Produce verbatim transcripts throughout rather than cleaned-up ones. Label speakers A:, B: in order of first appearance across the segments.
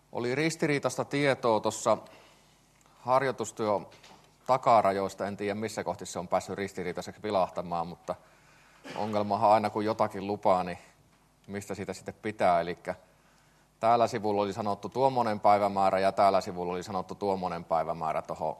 A: Oli ristiriitaista tietoa tuossa harjoitustyön takarajoista. En tiedä, missä kohti se on päässyt ristiriitaiseksi vilahtamaan, mutta ongelmahan aina kun jotakin lupaa, niin mistä siitä sitten pitää. Eli täällä sivulla oli sanottu tuommoinen päivämäärä ja täällä sivulla oli sanottu tuommoinen päivämäärä tuohon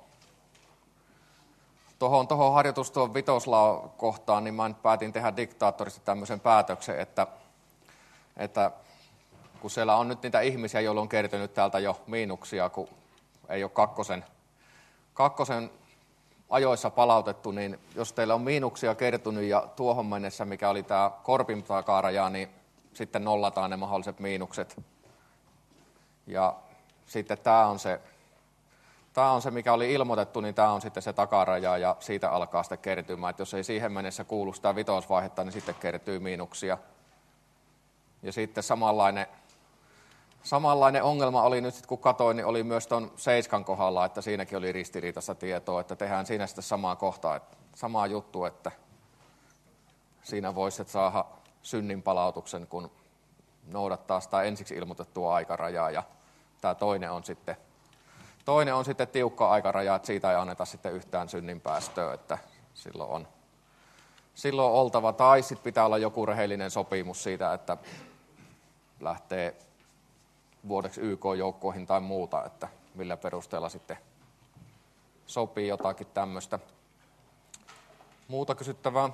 A: Tuohon, tuohon harjoitustyön vitoslaa kohtaan, niin mä päätin tehdä diktaattorista tämmöisen päätöksen, että, että kun siellä on nyt niitä ihmisiä, joilla on kertynyt täältä jo miinuksia, kun ei ole kakkosen, kakkosen ajoissa palautettu, niin jos teillä on miinuksia kertynyt ja tuohon mennessä, mikä oli tämä korpin takaraja, niin sitten nollataan ne mahdolliset miinukset. Ja sitten tämä on se... Tämä on se, mikä oli ilmoitettu, niin tämä on sitten se takaraja ja siitä alkaa sitten kertymään. Että jos ei siihen mennessä kuulu sitä vitosvaihetta, niin sitten kertyy miinuksia. Ja sitten samanlainen, samanlainen ongelma oli nyt, kun katsoin, niin oli myös tuon seiskan kohdalla, että siinäkin oli ristiriitaista tietoa, että tehdään siinä sitten samaa kohtaa, että, samaa juttu, että siinä voisi saada synnin palautuksen, kun noudattaa sitä ensiksi ilmoitettua aikarajaa ja tämä toinen on sitten Toinen on sitten tiukka aikaraja, että siitä ei anneta sitten yhtään synnin päästöä, että silloin on, silloin on oltava. Tai sitten pitää olla joku rehellinen sopimus siitä, että lähtee vuodeksi Y K-joukkoihin tai muuta, että millä perusteella sitten sopii jotakin tämmöistä. Muuta kysyttävää?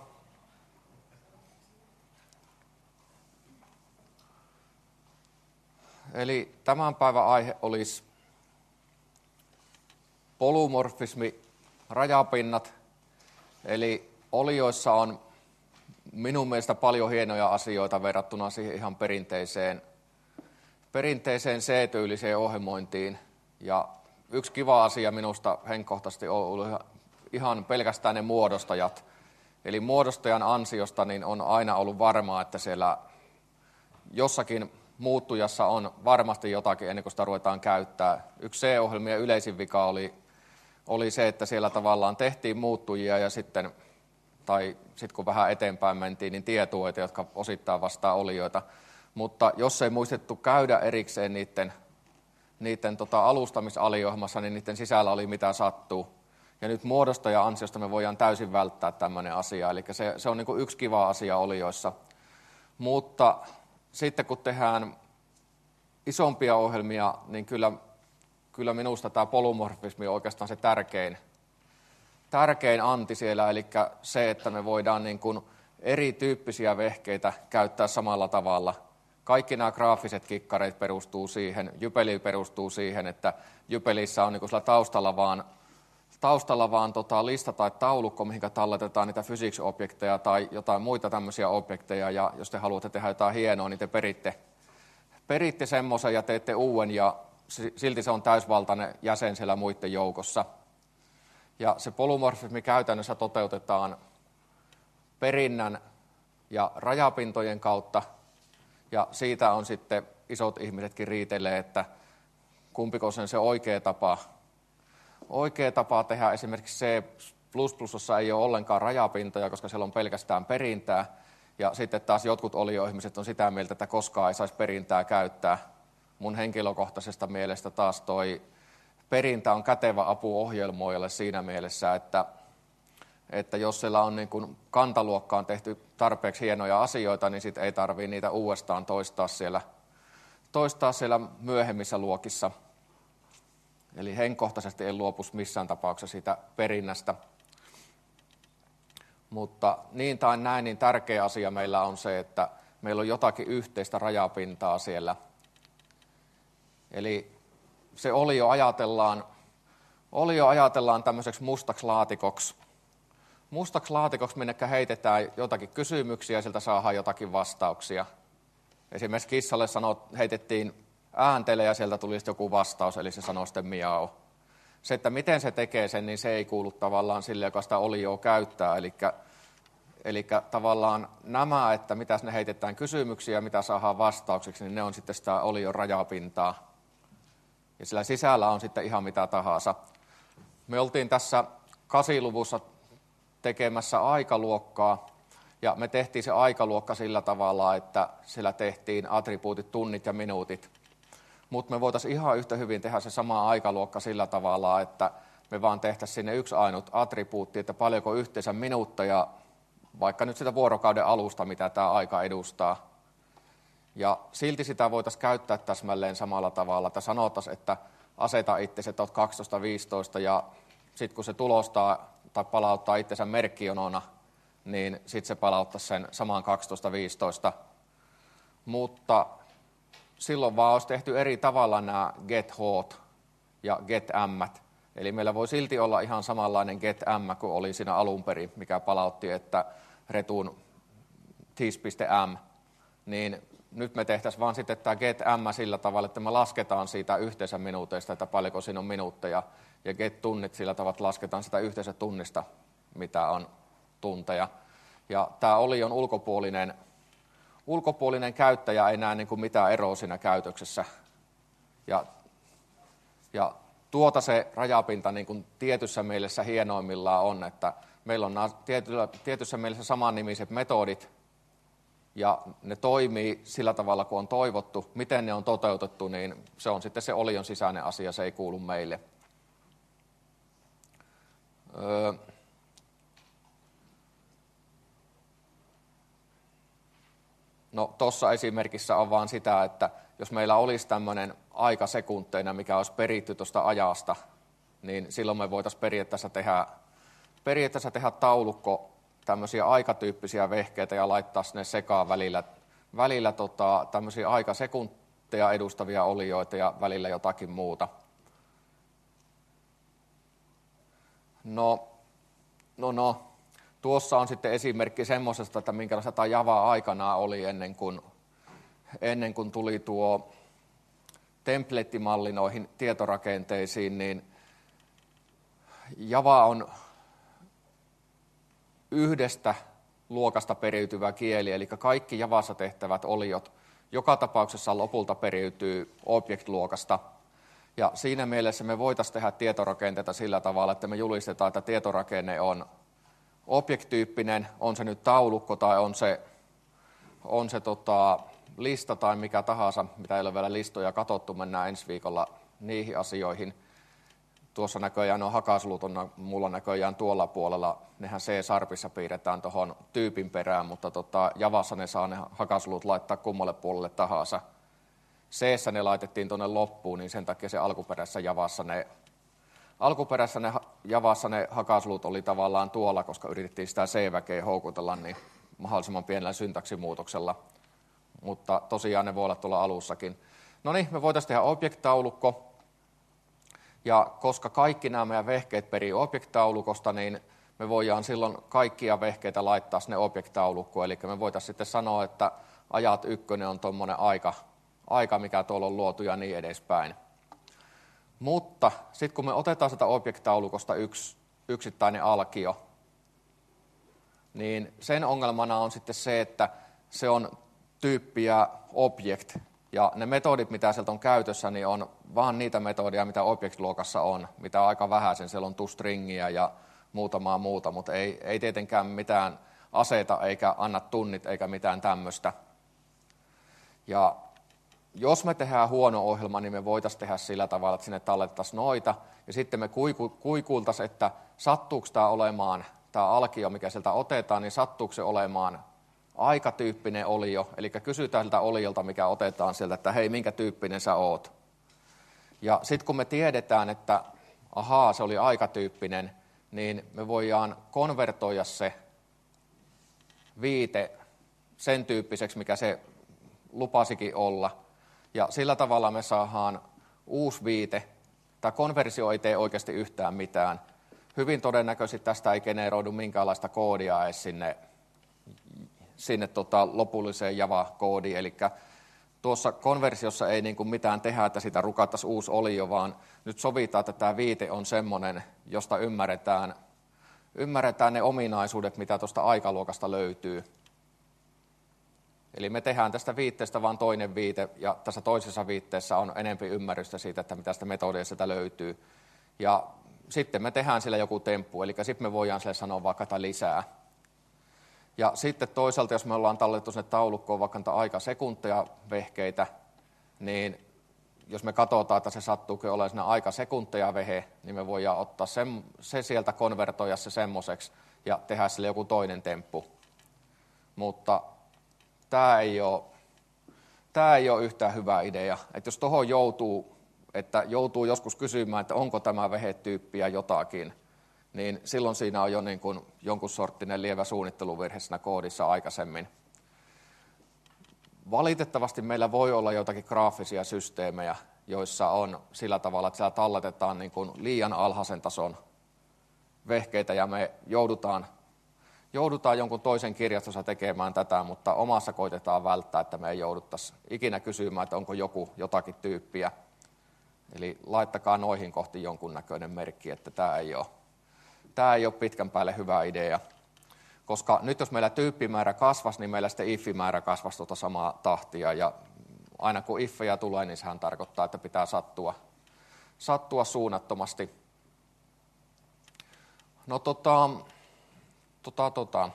A: Eli tämän päivän aihe olisi polymorfismi, rajapinnat, eli olioissa on minun mielestä paljon hienoja asioita verrattuna siihen ihan perinteiseen, perinteiseen C-tyyliseen ohjelmointiin. Ja yksi kiva asia minusta henkkohtaisesti on ollut ihan pelkästään ne muodostajat. Eli muodostajan ansiosta niin on aina ollut varmaa, että siellä jossakin muuttujassa on varmasti jotakin ennen kuin sitä ruvetaan käyttää. Yksi C-ohjelmien yleisin vika oli oli se, että siellä tavallaan tehtiin muuttujia ja sitten, tai sitten kun vähän eteenpäin mentiin, niin tietuoita, jotka osittain vastaa olioita. Mutta jos ei muistettu käydä erikseen niiden, niiden tota alustamisaliohjelmassa, niin niiden sisällä oli mitä sattuu. Ja nyt muodostajan ansiosta me voidaan täysin välttää tämmöinen asia, eli se, se on niin kuin yksi kiva asia olioissa. Mutta sitten kun tehdään isompia ohjelmia, niin kyllä Kyllä minusta tämä polymorfismi on oikeastaan se tärkein, tärkein anti siellä, eli se, että me voidaan niin kuin erityyppisiä vehkeitä käyttää samalla tavalla. Kaikki nämä graafiset kikkareet perustuu siihen, Jypeli perustuu siihen, että Jypelissä on niin kuin sillä taustalla vaan, taustalla vaan tota lista tai taulukko, mihin talletetaan niitä physics-objekteja tai jotain muita tämmöisiä objekteja, ja jos te haluatte tehdä jotain hienoa, niin te peritte, peritte semmoisen ja teette uuden, ja silti se on täysvaltainen jäsen siellä muiden joukossa. Ja se polymorfismi käytännössä toteutetaan perinnän ja rajapintojen kautta, ja siitä on sitten isot ihmisetkin riitelee, että kumpiko sen se oikea tapa, oikea tapa tehdä. Esimerkiksi C plus plus ei ole ollenkaan rajapintoja, koska siellä on pelkästään perintää, ja sitten taas jotkut olioihmiset on sitä mieltä, että koskaan ei saisi perintää käyttää. Mun henkilökohtaisesta mielestä taas toi perintä on kätevä apu ohjelmoijalle siinä mielessä, että, että jos siellä on niin kuin kantaluokkaan tehty tarpeeksi hienoja asioita, niin sit ei tarvitse niitä uudestaan toistaa siellä, toistaa siellä myöhemmissä luokissa. Eli henkkohtaisesti en luopuisi missään tapauksessa siitä perinnästä. Mutta niin tai näin, niin tärkeä asia meillä on se, että meillä on jotakin yhteistä rajapintaa siellä. Eli se olio ajatellaan, olio ajatellaan tämmöiseksi mustaksi laatikoksi. Mustaksi laatikoksi, minnekä heitetään jotakin kysymyksiä ja sieltä saadaan jotakin vastauksia. Esimerkiksi kissalle sanot, heitettiin ääntele ja sieltä tuli joku vastaus, eli se sanoo sitten miau. Se, että miten se tekee sen, niin se ei kuulu tavallaan sille, joka sitä olioa käyttää. Eli, eli tavallaan nämä, että mitä ne heitetään kysymyksiä ja mitä saadaan vastaukseksi, niin ne on sitten sitä olion rajapintaa. Ja sillä sisällä on sitten ihan mitä tahansa. Me oltiin tässä kasiluvussa tekemässä aikaluokkaa, ja me tehtiin se aikaluokka sillä tavalla, että siellä tehtiin attribuutit, tunnit ja minuutit. mutta me voitaisiin ihan yhtä hyvin tehdä se sama aikaluokka sillä tavalla, että me vaan tehtäisiin sinne yksi ainut attribuutti, että paljonko yhteensä minuutteja, vaikka nyt sitä vuorokauden alusta, mitä tämä aika edustaa. Ja silti sitä voitaisiin käyttää täsmälleen samalla tavalla, että sanotaisiin, että aseta itsesi, että olet kaksitoista viisitoista ja sitten kun se tulostaa tai palauttaa itsensä merkkijonona, niin sitten se palauttaisi sen samaan kaksitoista viisitoista. Mutta silloin vaan olisi tehty eri tavalla nämä get-hot ja get-ämmät. Eli meillä voi silti olla ihan samanlainen get-ämmä kuin oli siinä alun perin, mikä palautti, että retun tis.m. Niin nyt me tehtäisiin vaan sitten tämä get-ämmä sillä tavalla, että me lasketaan siitä yhteensä minuuteista, että paljonko siinä on minuutteja, ja get-tunnit sillä tavalla, että lasketaan sitä yhteensä tunnista, mitä on tunteja. Ja tämä olion ulkopuolinen, ulkopuolinen käyttäjä ei näe niin kuin mitään eroa siinä käytöksessä. Ja, ja tuota se rajapinta niin kuin tietyssä mielessä hienoimmillaan on, että meillä on nämä tietyllä, tietyssä mielessä samannimiset metodit, ja ne toimii sillä tavalla, kun on toivottu. Miten ne on toteutettu, niin se on sitten se olion sisäinen asia, se ei kuulu meille. Öö. No tuossa esimerkissä on vaan sitä, että jos meillä olisi tämmöinen aika sekunteina, mikä olisi peritty tuosta ajasta, niin silloin me voitaisiin periaatteessa tehdä, periaatteessa tehdä taulukko tämmöisiä aikatyyppisiä vehkeitä ja laittaa sinne sekaan välillä, välillä tota, tämmöisiä aikasekunteja edustavia olioita ja välillä jotakin muuta. No, no, no. Tuossa on sitten esimerkki semmoisesta, että minkälaista tämä Java aikanaan oli ennen kuin, ennen kuin tuli tuo templatemalli noihin tietorakenteisiin, niin Java on yhdestä luokasta periytyvä kieli, eli kaikki Javassa tehtävät oliot joka tapauksessa lopulta periytyy object-luokasta. Ja siinä mielessä me voitaisiin tehdä tietorakenteita sillä tavalla, että me julistetaan, että tietorakenne on object-tyyppinen, on se nyt taulukko tai on se, on se tota, lista tai mikä tahansa, mitä ei ole vielä listoja katsottu, mennään ensi viikolla niihin asioihin. Tuossa näköjään on hakaslut, on mulla näköjään tuolla puolella, nehän C-sharpissa piirretään tuohon tyypin perään, mutta tota, Javassa ne saa ne hakaslut laittaa kummalle puolelle tahansa. C:ssä ne laitettiin tuonne loppuun, niin sen takia se alkuperäisessä Javassa ne, alkuperäisessä ne, Javassa ne hakaslut oli tavallaan tuolla, koska yritettiin sitä C-väkeä houkutella niin mahdollisimman pienellä syntaksimuutoksella. Mutta tosiaan ne voi olla tuolla alussakin. No niin, me voitaisiin tehdä object-taulukko. Ja koska kaikki nämä meidän vehkeet perii object-taulukosta, niin me voidaan silloin kaikkia vehkeitä laittaa sinne object-taulukkoon. Eli me voitaisiin sitten sanoa, että ajat ykkönen on tuommoinen aika, aika, mikä tuolla on luotu ja niin edespäin. Mutta sitten kun me otetaan sitä object-taulukosta yksi yksittäinen alkio, niin sen ongelmana on sitten se, että se on tyyppiä object. Ja ne metodit, mitä sieltä on käytössä, niin on vaan niitä metodia, mitä object-luokassa on, mitä on aika vähäisen. Siellä on toStringiä ja muutamaa muuta, mutta ei, ei tietenkään mitään aseita eikä anna tunnit eikä mitään tämmöistä. Ja jos me tehdään huono ohjelma, niin me voitaisiin tehdä sillä tavalla, että sinne tallettaisiin noita. Ja sitten me kuiku, kuikuiltaisiin, että sattuuko tämä olemaan, tämä alkio, mikä sieltä otetaan, niin sattuuko se olemaan aikatyyppinen olio, eli kysytään siltä oliolta, mikä otetaan sieltä, että hei, minkä tyyppinen sä oot. Ja sitten kun me tiedetään, että ahaa, se oli aikatyyppinen, niin me voidaan konvertoida se viite sen tyyppiseksi, mikä se lupasikin olla. Ja sillä tavalla me saadaan uusi viite. Tämä konversio ei tee oikeasti yhtään mitään. Hyvin todennäköisesti tästä ei generoidu minkäänlaista koodia edes sinne sinne tota lopulliseen Java-koodiin, eli tuossa konversiossa ei niin kuin mitään tehdä, että sitä rukattaisiin uusi olio, vaan nyt sovitaan, että tämä viite on semmoinen, josta ymmärretään, ymmärretään ne ominaisuudet, mitä tuosta aikaluokasta löytyy. Eli me tehdään tästä viitteestä vain toinen viite, ja tässä toisessa viitteessä on enemmän ymmärrystä siitä, että mitä sitä metodia sieltä löytyy. Ja sitten me tehdään sillä joku temppu, eli sitten me voidaan sille sanoa vaikka lisää. Ja sitten toisaalta, jos me ollaan tallettu sinne taulukkoon vaikka aika sekunteja vehkeitä, niin jos me katsotaan, että se sattuukin olemaan siinä aika sekunteja vehe, niin me voidaan ottaa sen, se sieltä konvertoida se semmoiseksi ja tehdä sille joku toinen temppu. Mutta tämä ei ole, tämä ei ole yhtään hyvä idea. Että jos tuohon joutuu, että joutuu joskus kysymään, että onko tämä vehetyyppiä jotakin, niin silloin siinä on jo niin kuin jonkun sorttinen lievä suunnitteluvirhe siinä koodissa aikaisemmin. Valitettavasti meillä voi olla jotakin graafisia systeemejä, joissa on sillä tavalla, että siellä talletetaan niin kuin liian alhaisen tason vehkeitä ja me joudutaan, joudutaan jonkun toisen kirjastossa tekemään tätä, mutta omassa koitetaan välttää, että me ei jouduttaisi ikinä kysymään, että onko joku jotakin tyyppiä. Eli laittakaa noihin kohti jonkunnäköinen merkki, että tämä ei ole, tämä ei ole pitkän päälle hyvä idea. Koska nyt jos meillä tyyppimäärä kasvaisi, niin meillä sitten if-määrä kasvaisi tuota samaa tahtia. Ja aina kun ifejä tulee, niin sehän tarkoittaa, että pitää sattua, sattua suunnattomasti. No tota, tota, tota.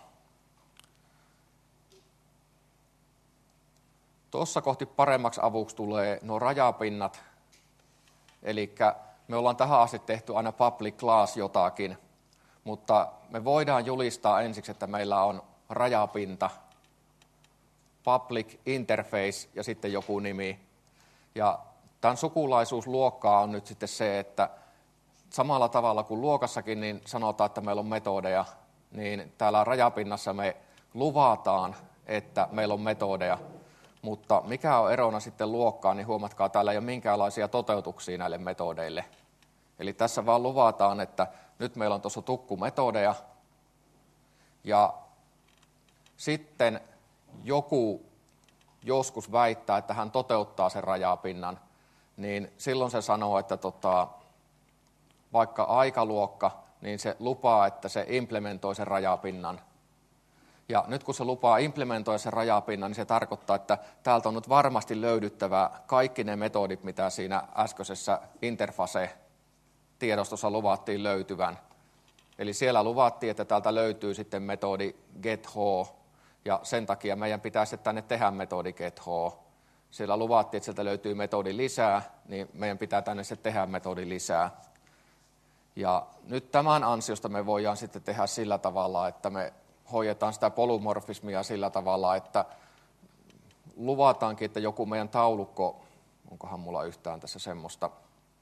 A: Tuossa kohti paremmaksi avuksi tulee nuo rajapinnat. Eli me ollaan tähän asti tehty aina public class jotakin. Mutta me voidaan julistaa ensiksi, että meillä on rajapinta, public interface ja sitten joku nimi. Ja tämän sukulaisuusluokkaa on nyt sitten se, että samalla tavalla kuin luokassakin niin sanotaan, että meillä on metodeja, niin täällä rajapinnassa me luvataan, että meillä on metodeja. Mutta mikä on erona sitten luokkaan, niin huomatkaa, täällä ei ole minkäänlaisia toteutuksia näille metodeille. Eli tässä vaan luvataan, että nyt meillä on tuossa tukkumetodeja, ja sitten joku joskus väittää, että hän toteuttaa sen rajapinnan, niin silloin se sanoo, että tota, vaikka aikaluokka, niin se lupaa, että se implementoi sen rajapinnan. Ja nyt kun se lupaa implementoida sen rajapinnan, niin se tarkoittaa, että täältä on nyt varmasti löydyttävä kaikki ne metodit, mitä siinä äskeisessä interface tiedostossa luvattiin löytyvän. Eli siellä luvattiin, että täältä löytyy sitten metodi getH, ja sen takia meidän pitäisi tänne tehdä metodi getH. Siellä luvattiin, että sieltä löytyy metodi lisää, niin meidän pitää tänne se tehdä metodi lisää. Ja nyt tämän ansiosta me voidaan sitten tehdä sillä tavalla, että me hoidetaan sitä polymorfismia sillä tavalla, että luvataankin, että joku meidän taulukko, onkohan mulla yhtään tässä semmoista,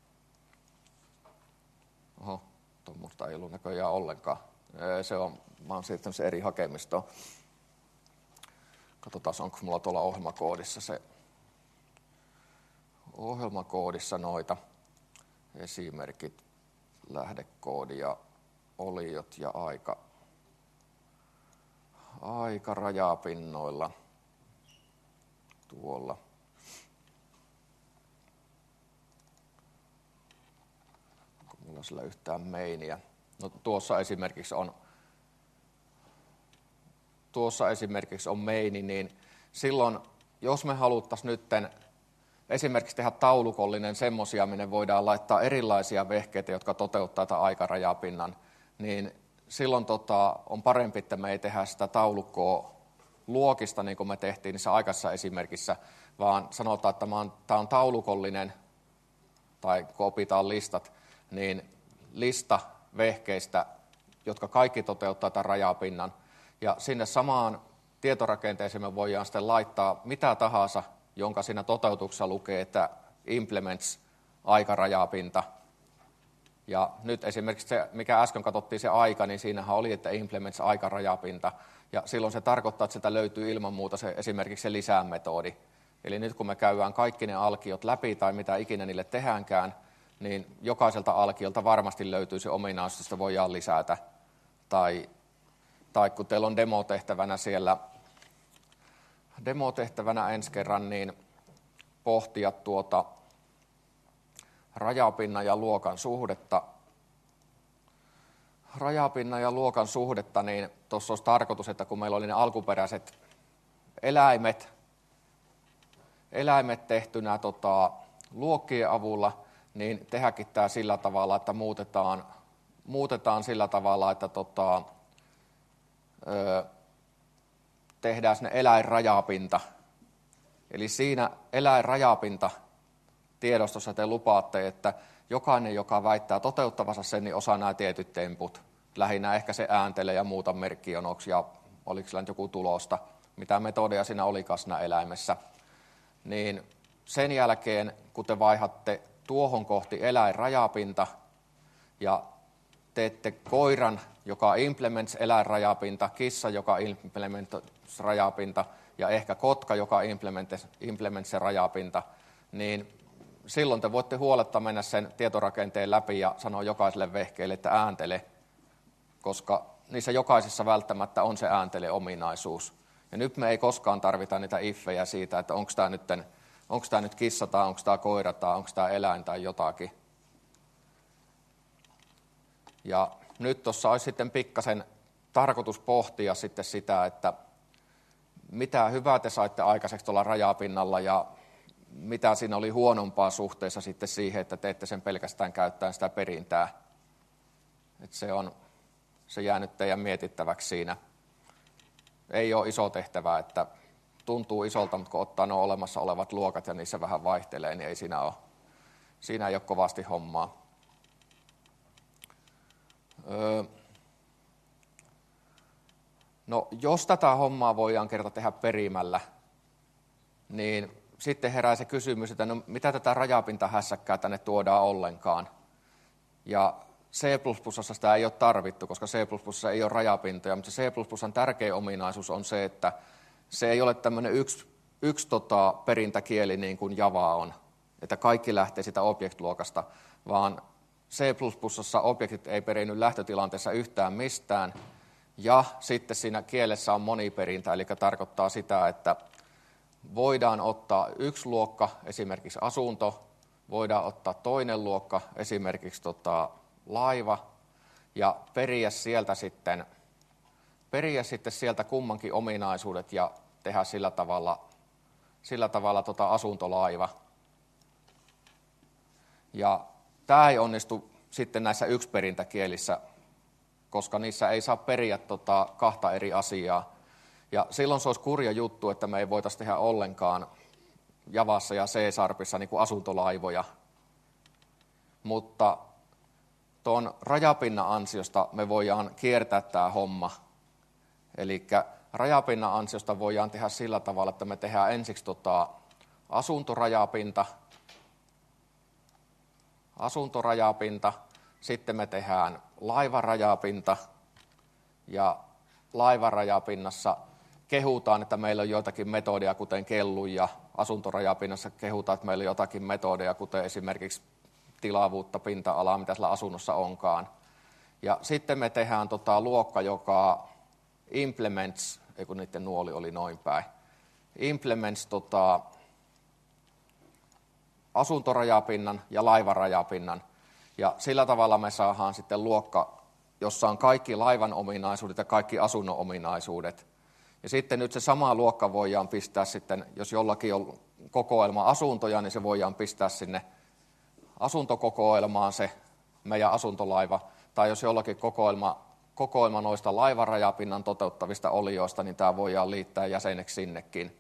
A: oho, tuommoista ei ollut näköjään ollenkaan. Se on, mä oon siirtänyt sen eri hakemistoon. Katsotaan, onko mulla tuolla ohjelmakoodissa se, ohjelmakoodissa noita esimerkit, lähdekoodi ja oliot ja aika, aika rajapinnoilla tuolla. Mulla on sillä yhtään meiniä. No, tuossa esimerkiksi on tuossa esimerkiksi on meini, niin silloin, jos me haluttaisiin nytten esimerkiksi tehdä taulukollinen semmoisia, minne voidaan laittaa erilaisia vehkeitä, jotka toteuttaa tätä aikarajapinnan, niin silloin tota, on parempi, että me ei tehdä sitä taulukkoa luokista, niin kuin me tehtiin niissä aikaisessa esimerkissä, vaan sanotaan, että tämä on taulukollinen, tai kun opitaan listat, niin lista vehkeistä, jotka kaikki toteuttaa tämän rajapinnan. Ja sinne samaan tietorakenteeseen me voidaan sitten laittaa mitä tahansa, jonka siinä toteutuksessa lukee, että implements aikarajapinta. Ja nyt esimerkiksi se, mikä äsken katsottiin se aika, niin siinähän oli, että implements aikarajapinta. Ja silloin se tarkoittaa, että sieltä löytyy ilman muuta se, esimerkiksi se lisäämetodi. Eli nyt kun me käydään kaikki ne alkiot läpi tai mitä ikinä niille tehdäänkään, niin jokaiselta alkiolta varmasti löytyy se ominaisuus, josta voidaan lisätä. Tai, tai kun teillä on demotehtävänä siellä, demotehtävänä ensi kerran, niin pohtia tuota rajapinnan ja luokan suhdetta. Rajapinnan ja luokan suhdetta, niin tuossa olisi tarkoitus, että kun meillä oli ne alkuperäiset eläimet, eläimet tehtynä tota, luokkien avulla, niin tehdäkin tämä sillä tavalla, että muutetaan, muutetaan sillä tavalla, että tota, ö, tehdään sinne eläinrajapinta. Eli siinä eläinrajapinta tiedostossa te lupaatte, että jokainen, joka väittää toteuttavansa sen, niin osaa nämä tietyt temput. Lähinnä ehkä se ääntelee ja muuta merkkionoksi ja oliko sillä nyt joku tulosta, mitä metodeja siinä olikaan siinä eläimessä. Niin sen jälkeen, kun te vaihatte tuohon kohti eläinrajapinta ja teette koiran, joka implements eläinrajapinta, kissa, joka implements rajapinta ja ehkä kotka, joka implements, implements se rajapinta, niin silloin te voitte huoletta mennä sen tietorakenteen läpi ja sanoa jokaiselle vehkeelle, että ääntele, koska niissä jokaisessa välttämättä on se ääntele-ominaisuus. Ja nyt me ei koskaan tarvita niitä iffejä siitä, että onko tämä nyt, onko tämä nyt kissa tai onko tämä koira tai onko tämä eläin tai jotakin. Ja nyt tuossa olisi sitten pikkasen tarkoitus pohtia sitten sitä, että mitä hyvää te saitte aikaiseksi tuolla rajapinnalla ja mitä siinä oli huonompaa suhteessa sitten siihen, että teette sen pelkästään käyttäen sitä perintää. Että se on se jäänyt teidän mietittäväksi siinä. Ei ole iso tehtävä, että tuntuu isolta, mutta kun ottaa nuo olemassa olevat luokat ja niissä vähän vaihtelee, niin ei siinä ole, siinä ei ole kovasti hommaa. Öö. No, jos tätä hommaa voidaan kerta tehdä perimällä, niin sitten herää se kysymys, että no, mitä tätä rajapintahässäkkää tänne tuodaan ollenkaan. Ja C plus plus sitä ei ole tarvittu, koska C plus plus ei ole rajapintoja, mutta C plus plus tärkein ominaisuus on se, että se ei ole tämmöinen yksi, yksi tota, perintäkieli niin kuin Java on, että kaikki lähtee sitä object-luokasta, vaan C plus plus objektit ei perinny lähtötilanteessa yhtään mistään, ja sitten siinä kielessä on moniperintä, eli tarkoittaa sitä, että voidaan ottaa yksi luokka, esimerkiksi asunto, voidaan ottaa toinen luokka, esimerkiksi tota, laiva, ja periä sieltä sitten, periä sitten sieltä kummankin ominaisuudet ja tehdä sillä tavalla, sillä tavalla tota asuntolaiva. Ja tämä ei onnistu sitten näissä yksiperintäkielissä, koska niissä ei saa periä tota kahta eri asiaa. Ja silloin se olisi kurja juttu, että me ei voitaisiin tehdä ollenkaan Javassa ja C-sharpissa niin kuin asuntolaivoja. Mutta tuon rajapinnan ansiosta me voidaan kiertää tämä homma. Eli rajapinnan ansiosta voidaan tehdä sillä tavalla, että me tehdään ensiksi tota asuntorajapinta, asuntorajapinta, sitten me tehdään laivarajapinta ja laivarajapinnassa kehutaan, että meillä on joitakin metodeja, kuten kellu, ja asuntorajapinnassa kehutaan, että meillä on jotakin metodeja, kuten esimerkiksi tilavuutta, pinta-alaa, mitä sillä asunnossa onkaan. Ja sitten me tehdään tota luokka, joka implements, ei kun niiden nuoli oli noin päin, implements tota, asuntorajapinnan ja laivarajapinnan. Ja sillä tavalla me saadaan sitten luokka, jossa on kaikki laivan ominaisuudet ja kaikki asunnon ominaisuudet. Ja sitten nyt se sama luokka voidaan pistää sitten, jos jollakin on kokoelma asuntoja, niin se voidaan pistää sinne asuntokokoelmaan se meidän asuntolaiva. Tai jos jollakin kokoelma, kokoelma noista laivarajapinnan toteuttavista olioista, niin tämä voidaan liittää jäseneksi sinnekin.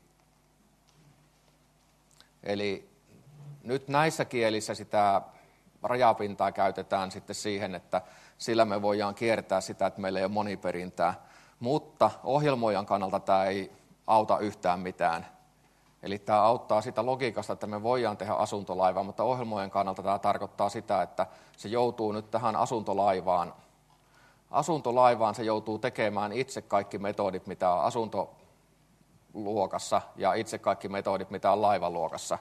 A: Eli nyt näissä kielissä sitä rajapintaa käytetään sitten siihen, että sillä me voidaan kiertää sitä, että meillä ei ole moniperintää. Mutta ohjelmoijan kannalta tämä ei auta yhtään mitään. Eli tämä auttaa sitä logiikasta, että me voidaan tehdä asuntolaiva, mutta ohjelmoijan kannalta tämä tarkoittaa sitä, että se joutuu nyt tähän asuntolaivaan. Asuntolaivaan se joutuu tekemään itse kaikki metodit, mitä on asuntoluokassa, ja itse kaikki metodit, mitä on laivaluokassa.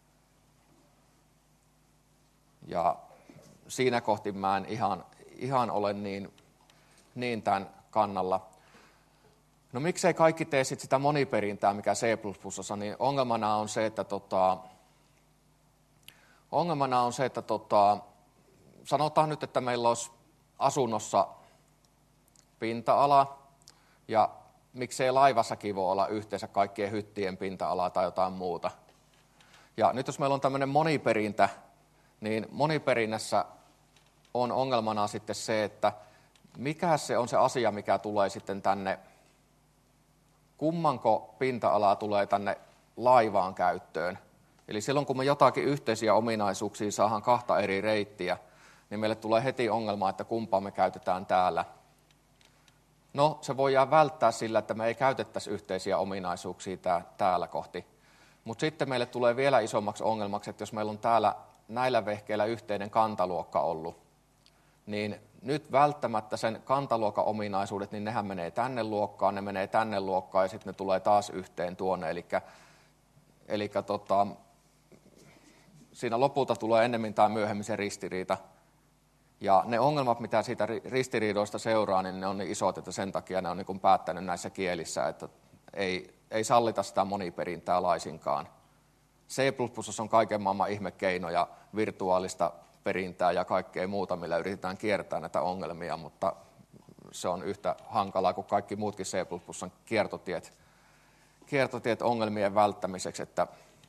A: Ja siinä kohti mä en ihan, ihan ole niin, niin tämän kannalla. No miksei kaikki tee sit sitä moniperintää, mikä C plus plus, niin ongelmana on se, että, tota, ongelmana on se, että tota, sanotaan nyt, että meillä olisi asunnossa pinta-ala, ja miksei laivassakin voi olla yhteensä kaikkien hyttien pinta-alaa tai jotain muuta. Ja nyt jos meillä on tämmöinen moniperintä, niin moniperinnässä on ongelmana sitten se, että mikä se on se asia, mikä tulee sitten tänne, kummanko pinta-alaa tulee tänne laivaan käyttöön. Eli silloin kun me jotakin yhteisiä ominaisuuksia saadaan kahta eri reittiä, niin meille tulee heti ongelma, että kumpaa me käytetään täällä. No, se voidaan välttää sillä, että me ei käytettäisi yhteisiä ominaisuuksia täällä kohti. Mutta sitten meille tulee vielä isommaksi ongelmaksi, että jos meillä on täällä näillä vehkeillä yhteinen kantaluokka ollut, niin nyt välttämättä sen kantaluokan ominaisuudet, niin nehän menee tänne luokkaan, ne menee tänne luokkaan ja sitten ne tulee taas yhteen tuonne. Eli, eli tota, siinä lopulta tulee ennemmin tai myöhemmin se ristiriita. Ja ne ongelmat, mitä siitä ristiriidoista seuraa, niin ne on niin isot, että sen takia ne on niin kuin päättänyt näissä kielissä, että ei, ei sallita sitä moniperintää laisinkaan. C plus plus on kaiken maailman ihmekeinoja, virtuaalista perintää ja kaikkea muuta, millä yritetään kiertää näitä ongelmia, mutta se on yhtä hankalaa kuin kaikki muutkin C plus plus kiertotiet, kiertotiet ongelmien välttämiseksi, että,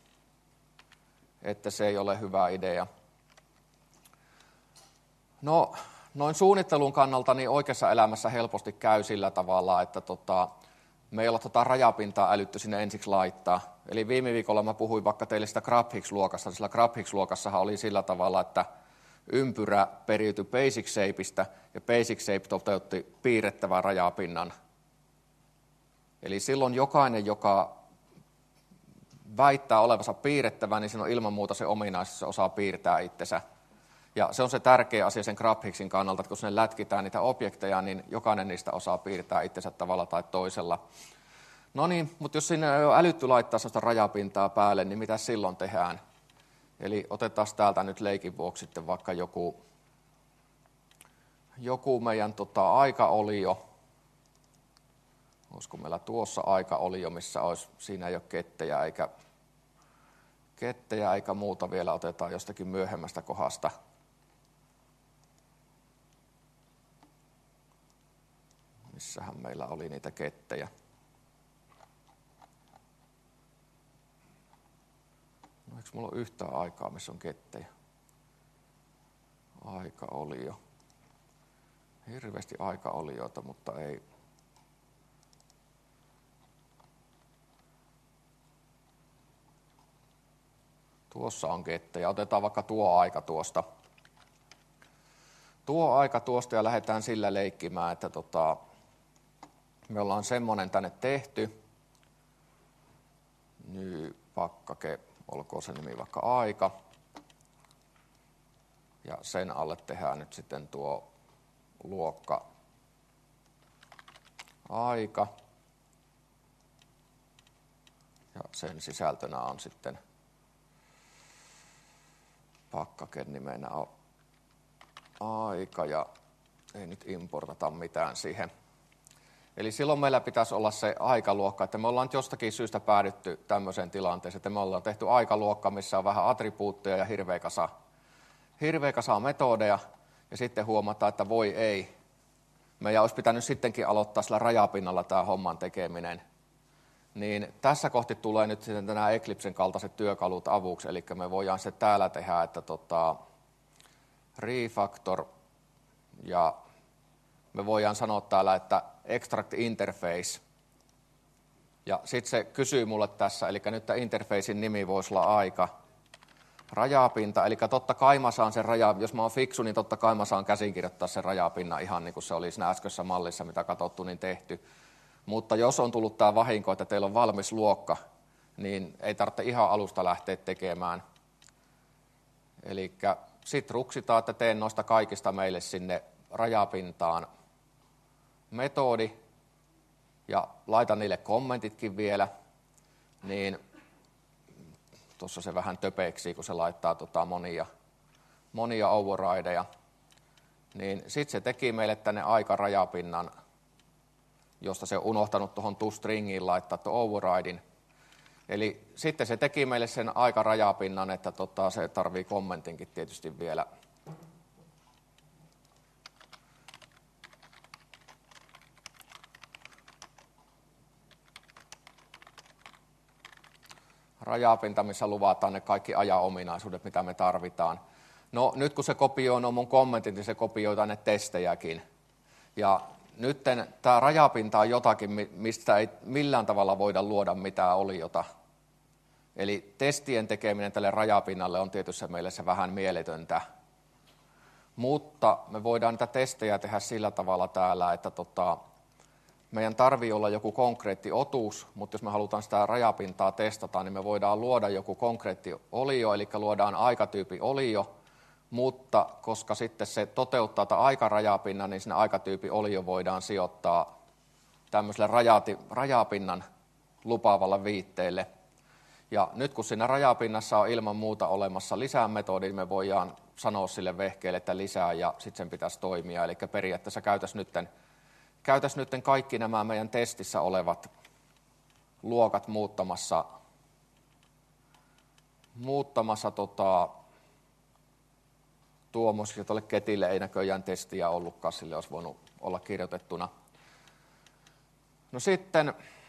A: että se ei ole hyvä idea. No, noin suunnittelun kannalta niin oikeassa elämässä helposti käy sillä tavalla, että tota, me ei olla tota rajapintaa älytty sinne ensiksi laittaa. Eli viime viikolla mä puhuin vaikka teille sitä GraphX-luokasta, sillä GraphX-luokassahan oli sillä tavalla, että ympyrä periytyi Basic Shapeista ja Basic Shape toteutti piirrettävän rajapinnan. Eli silloin jokainen, joka väittää olevansa piirrettävä, niin siinä on ilman muuta se ominaisuus, se osaa piirtää itsensä. Ja se on se tärkeä asia sen GraphXin kannalta, että kun sinne lätkitään niitä objekteja, niin jokainen niistä osaa piirtää itsensä tavalla tai toisella. No niin, mutta jos sinne ei ole älytty laittaa sellaista rajapintaa päälle, niin mitä silloin tehdään? Eli otetaan täältä nyt leikin vuoksi sitten vaikka joku, joku meidän tota, aikaolio. Olisiko meillä tuossa aikaolio, missä olisi, siinä ei ole kettejä eikä, kettejä eikä muuta vielä, otetaan jostakin myöhemmästä kohdasta. Missähän meillä oli niitä kettejä. No eikö mulla ole yhtään aikaa, missä on kettejä? Aika oli jo. Hirveästi aika oli joita, mutta ei. Tuossa on kettejä. Otetaan vaikka tuo aika tuosta. Tuo aika tuosta ja lähdetään sillä leikkimään, että tota, me ollaan semmoinen tänne tehty. Nyt pakkake, olkoon se nimi vaikka aika. Ja sen alle tehdään nyt sitten tuo luokka aika. Ja sen sisältönä on sitten pakkaken nimenä on aika ja ei nyt importata mitään siihen. Eli silloin meillä pitäisi olla se aikaluokka, että me ollaan jostakin syystä päädytty tämmöiseen tilanteeseen, että me ollaan tehty aikaluokka, missä on vähän attribuutteja ja hirveä kasa, hirveä kasa metodeja, ja sitten huomataan, että voi ei. Meidän olisi pitänyt sittenkin aloittaa sillä rajapinnalla tämä homman tekeminen. Niin tässä kohti tulee nyt sitten nämä Eclipsen kaltaiset työkalut avuksi, eli me voidaan se täällä tehdä, että tota, refactor, ja me voidaan sanoa täällä, että extract interface, ja sitten se kysyy mulle tässä, eli nyt tämä interfacein nimi voisi olla aika, rajapinta, eli totta kai mä saan sen raja, jos mä oon fiksu, niin totta kai mä saan käsinkirjoittaa sen rajapinnan ihan niin kuin se oli siinä äskeisessä mallissa, mitä katsottu, niin tehty. Mutta jos on tullut tämä vahinko, että teillä on valmis luokka, niin ei tarvitse ihan alusta lähteä tekemään. Eli sitten ruksitaan, että teen noista kaikista meille sinne rajapintaan metodi ja laitan niille kommentitkin vielä, niin tuossa se vähän töpeksii, kun se laittaa tota monia, monia overrideja, niin sitten se teki meille tänne aikarajapinnan, josta se on unohtanut tuohon toStringiin laittaa tuon overridein. Eli sitten se teki meille sen aikarajapinnan, että tota, se tarvii kommentinkin tietysti vielä. Rajapinta, missä luvataan ne kaikki ajan-ominaisuudet, mitä me tarvitaan. No nyt kun se kopioi nuo mun kommentit, niin se kopioi tänne testejäkin. Ja nyt tämä rajapinta on jotakin, mistä ei millään tavalla voida luoda mitään oliota. Eli testien tekeminen tälle rajapinnalle on tietyssä mielessä vähän mieletöntä. Mutta me voidaan niitä testejä tehdä sillä tavalla täällä, että tota, meidän tarvii olla joku konkreetti otuus, mutta jos me halutaan sitä rajapintaa testata, niin me voidaan luoda joku konkreetti olio, eli luodaan aikatyyppi olio, mutta koska sitten se toteuttaa tätä aikarajapinnan, niin sinne aikatyyppi olio voidaan sijoittaa tämmöiselle rajati, rajapinnan lupaavalla viitteelle. Ja nyt kun siinä rajapinnassa on ilman muuta olemassa lisämetodi, niin me voidaan sanoa sille vehkeelle, että lisää ja sitten sen pitäisi toimia. Eli periaatteessa käytäisiin nytten, käytäisiin nytten kaikki nämä meidän testissä olevat luokat muuttamassa, muuttamassa tota, tuommoisiksi, tuolle ketille ei näköjään testiä ollutkaan, sille olisi voinut olla kirjoitettuna. No sitten,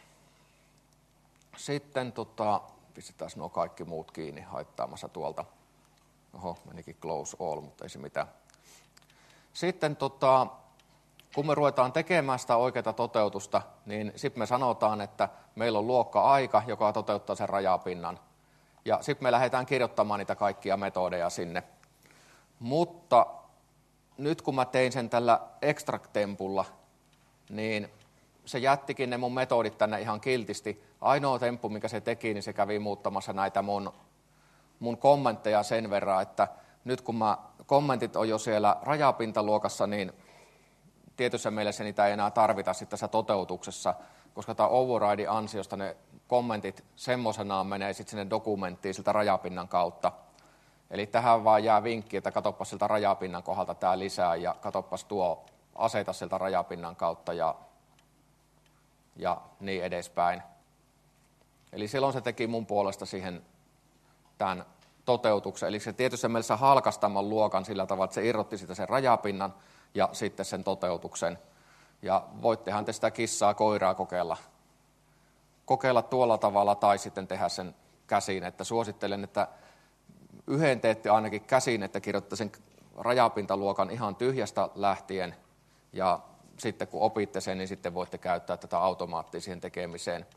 A: sitten tota, pistetään nuo kaikki muut kiinni haittaamassa tuolta. Oho, menikin close all, mutta ei se mitään. Sitten tota, kun me ruvetaan tekemään sitä oikeaa toteutusta, niin sitten me sanotaan, että meillä on luokka-aika, joka toteuttaa sen rajapinnan. Ja sitten me lähdetään kirjoittamaan niitä kaikkia metodeja sinne. Mutta nyt kun mä tein sen tällä extract-tempulla, niin se jättikin ne mun metodit tänne ihan kiltisti. Ainoa temppu, mikä se teki, niin se kävi muuttamassa näitä mun, mun kommentteja sen verran, että nyt kun mä, kommentit on jo siellä rajapintaluokassa, niin tietyssä mielessä niitä ei enää tarvita sitten tässä toteutuksessa, koska tämä override ansiosta ne kommentit semmoisenaan menee sitten sinne dokumenttiin siltä rajapinnan kautta. Eli tähän vaan jää vinkki, että katoppas siltä rajapinnan kohdalta tämä lisää ja katoppas tuo aseta siltä rajapinnan kautta ja, ja niin edespäin. Eli silloin se teki mun puolesta siihen tämän toteutuksen. Eli se tietyssä mielessä halkasi tämän luokan sillä tavalla, että se irrotti sitä sen rajapinnan ja sitten sen toteutuksen. Ja voittehan te sitä kissaa koiraa kokeilla. Kokeilla tuolla tavalla tai sitten tehdä sen käsin. Että suosittelen, että yhden teette ainakin käsin, että kirjoitte sen rajapintaluokan ihan tyhjästä lähtien. Ja sitten kun opitte sen, niin sitten voitte käyttää tätä automaattia siihen tekemiseen.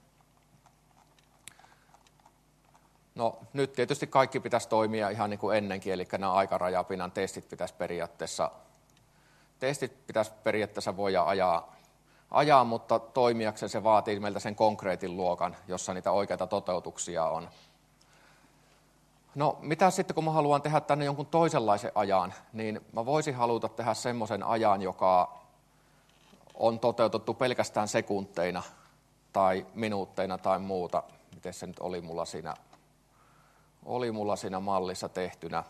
A: No nyt tietysti kaikki pitäisi toimia ihan niin kuin ennenkin, eli nämä aikarajapinnan testit pitäisi periaatteessa, testit pitäisi periaatteessa voida ajaa, ajaa, mutta toimijakseen se vaatii meiltä sen konkreetin luokan, jossa niitä oikeita toteutuksia on. No mitä sitten, kun mä haluan tehdä tänne jonkun toisenlaisen ajan, niin mä voisin haluta tehdä semmoisen ajan, joka on toteutettu pelkästään sekunteina tai minuutteina tai muuta. Miten se nyt oli mulla siinä, oli mulla siinä mallissa tehtynä.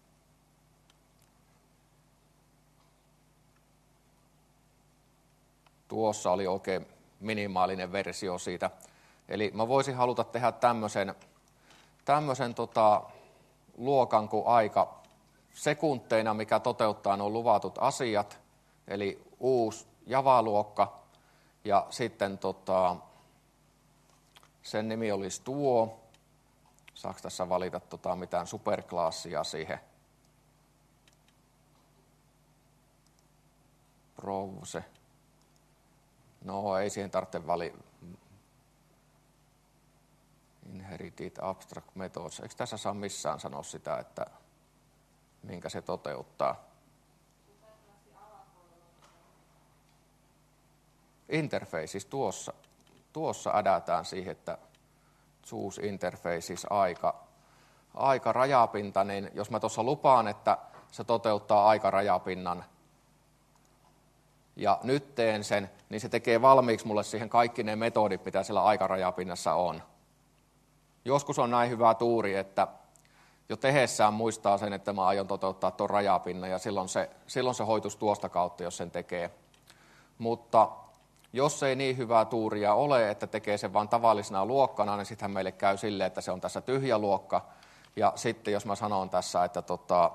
A: Tuossa oli oikein minimaalinen versio siitä. Eli mä voisin haluta tehdä tämmöisen, tämmöisen tota, luokan kuin aika sekunteina, mikä toteuttaa nuo luvatut asiat. Eli uusi Java-luokka ja sitten tota, sen nimi olisi tuo. Saanko tässä valita tota, mitään superklassia siihen? Browse. No ei siihen tarvitse valita. Inherited abstract methods. Eikö tässä saa missään sanoa sitä, että minkä se toteuttaa? Interfaces tuossa, tuossa ädätään siihen, että choose interfaces aika, aika rajapinta, niin jos mä tuossa lupaan, että se toteuttaa aikarajapinnan ja nyt teen sen, niin se tekee valmiiksi mulle siihen kaikki ne metodit, mitä siellä aikarajapinnassa on. Joskus on näin hyvä tuuri, että jo tehessään muistaa sen, että mä aion toteuttaa tuon rajapinnan ja silloin se, silloin se hoitus tuosta kautta, jos sen tekee. Mutta jos ei niin hyvää tuuria ole, että tekee sen vain tavallisena luokkana, niin sittenhän meille käy silleen, että se on tässä tyhjä luokka. Ja sitten jos mä sanon tässä, että tota,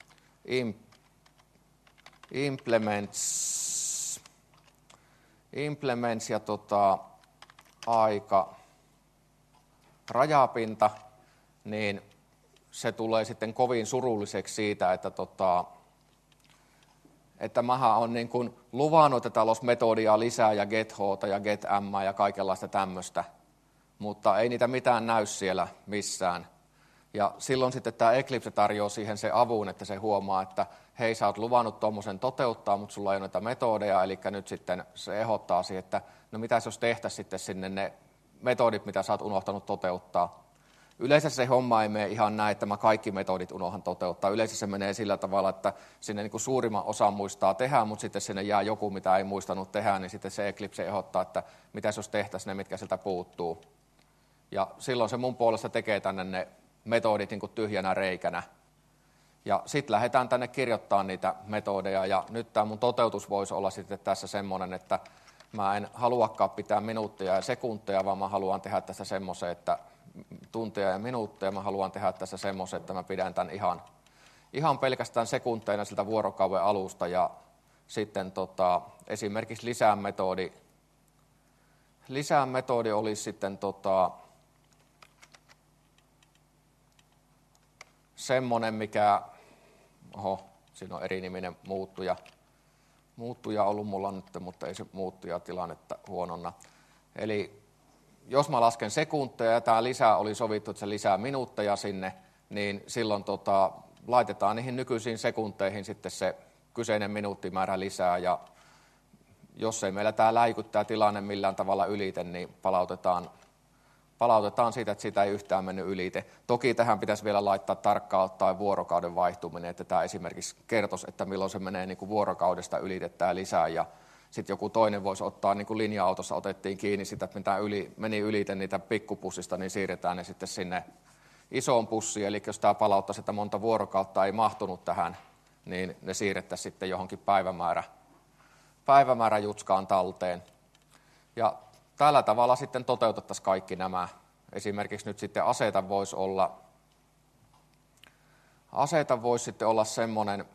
A: implements, implements ja tota, aika rajapinta, niin se tulee sitten kovin surulliseksi siitä, että tota, että mähän on niin kuin luvannut, että täällä olisi metodia lisää ja get-hota ja get-m ja kaikenlaista tämmöistä. mutta ei niitä mitään näy siellä missään. Ja silloin sitten tämä Eclipse tarjoaa siihen se avun, että se huomaa, että hei, sä oot luvannut tuommoisen toteuttaa, mutta sulla ei ole näitä metodeja, eli nyt sitten se ehdottaa siihen, että no mitäs jos tehtäisiin sitten sinne ne metodit, mitä sä oot unohtanut toteuttaa. Yleensä se homma ei mene ihan näin, että mä kaikki metodit unohan toteuttaa. Yleensä se menee sillä tavalla, että sinne niin kuin suurimman osan muistaa tehdä, mutta sitten sinne jää joku, mitä ei muistanut tehdä, niin sitten se Eclipse ehdottaa, että mitäs jos tehtäisiin ne, mitkä sieltä puuttuu. Ja silloin se mun puolesta tekee tänne ne metodit niin kuin tyhjänä reikänä. Ja sitten lähdetään tänne kirjoittamaan niitä metodeja, ja nyt tämä mun toteutus voisi olla sitten tässä semmoinen, että mä en haluakaan pitää minuutteja ja sekunteja, vaan mä haluan tehdä tässä semmoisen, että tunteja ja minuutteja, mä haluan tehdä tässä semmoisen, että mä pidän tämän ihan, ihan pelkästään sekunteina siltä vuorokauden alusta, ja sitten tota, esimerkiksi lisää metodi, lisää metodi olisi sitten tota, semmoinen, mikä, oho, siinä on eriniminen muuttuja, muuttuja ollut mulla nyt, mutta ei se muuttuja tilannetta huononna. Eli jos mä lasken sekunteja ja tämä lisää oli sovittu, että se lisää minuutteja sinne, niin silloin tota, laitetaan niihin nykyisiin sekunteihin sitten se kyseinen minuuttimäärä lisää, ja jos ei meillä tämä läikyttää tilanne millään tavalla ylite, niin palautetaan, palautetaan siitä, että sitä ei yhtään mennyt ylite. Toki tähän pitäisi vielä laittaa tarkkaan ottaen vuorokauden vaihtuminen, että tämä esimerkiksi kertoisi, että milloin se menee niin kuin vuorokaudesta ylitettää lisää, ja sitten joku toinen voisi ottaa, niin kuin linja-autossa otettiin kiinni sitä, että mitä yli, meni ylite niitä pikkupussista, niin siirretään ne sitten sinne isoon pussiin. Eli jos tämä palauttaisi, että monta vuorokautta ei mahtunut tähän, niin ne siirrettäisiin sitten johonkin päivämäärä, päivämäärä jutskaan talteen. Ja tällä tavalla sitten toteutettaisiin kaikki nämä. Esimerkiksi nyt sitten aseta voisi olla, aseta voisi sitten olla semmoinen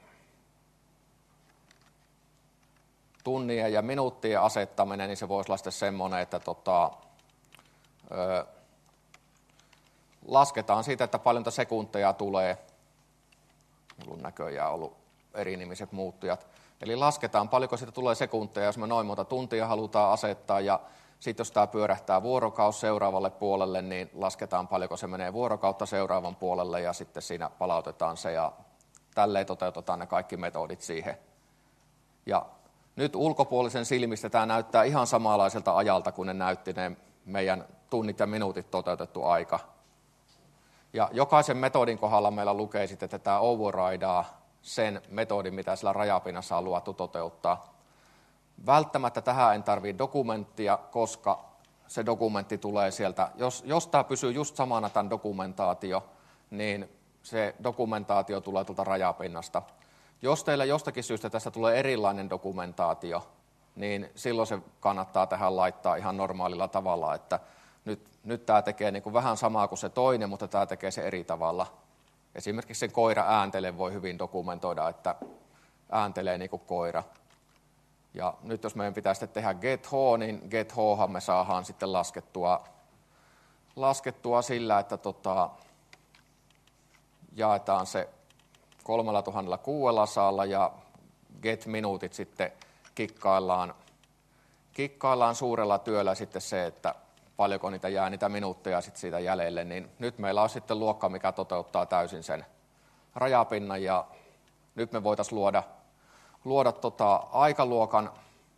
A: tunnien ja minuuttien asettaminen, niin se voisi olla sitten semmoinen, että tota, ö, lasketaan siitä, että paljon sekunteja tulee. Mulla on näköjään ollut erinimiset muuttujat. Eli lasketaan, paljonko siitä tulee sekunteja, jos me noin monta tuntia halutaan asettaa, ja sitten jos tämä pyörähtää vuorokaus seuraavalle puolelle, niin lasketaan, paljonko se menee vuorokautta seuraavan puolelle, ja sitten siinä palautetaan se, ja tälleen toteutetaan ne kaikki metodit siihen. Ja nyt ulkopuolisen silmistä tämä näyttää ihan samanlaiselta ajalta, kun ne näytti ne meidän tunnit ja minuutit toteutettu aika. Ja jokaisen metodin kohdalla meillä lukee sitten, että tämä overridaa sen metodin, mitä sillä rajapinnassa on luvattu toteuttaa. Välttämättä tähän en tarvitse dokumenttia, koska se dokumentti tulee sieltä. Jos, jos tämä pysyy just samana tämän dokumentaatio, niin se dokumentaatio tulee tuolta rajapinnasta. Jos teillä jostakin syystä tästä tulee erilainen dokumentaatio, niin silloin se kannattaa tähän laittaa ihan normaalilla tavalla, että nyt, nyt tämä tekee niin kuin vähän samaa kuin se toinen, mutta tämä tekee se eri tavalla. Esimerkiksi sen koira ääntele voi hyvin dokumentoida, että ääntelee niin kuin koira. Ja nyt jos meidän pitää sitten tehdä get h, niin get hhan me saadaan sitten laskettua, laskettua sillä, että tota, jaetaan se kolmetuhatta ja get-minuutit sitten kikkaillaan, kikkaillaan suurella työllä sitten se, että paljonko niitä jää niitä minuutteja sitten siitä jäljelle, niin nyt meillä on sitten luokka, mikä toteuttaa täysin sen rajapinnan, ja nyt me voitaisiin luoda, luoda tota aikaluokan,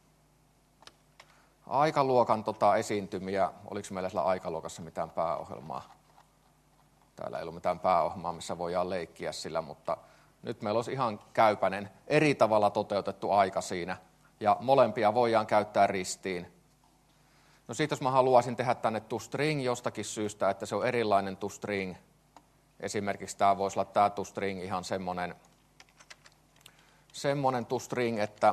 A: aikaluokan tota esiintymiä. Oliko meillä sillä aikaluokassa mitään pääohjelmaa? Täällä ei ollut mitään pääohjelmaa, missä voidaan leikkiä sillä, mutta nyt meillä olisi ihan käypäinen, eri tavalla toteutettu aika siinä, ja molempia voidaan käyttää ristiin. No siitä, jos mä haluaisin tehdä tänne toString jostakin syystä, että se on erilainen toString, esimerkiksi tämä voisi olla tämä toString ihan semmoinen, semmoinen toString, että,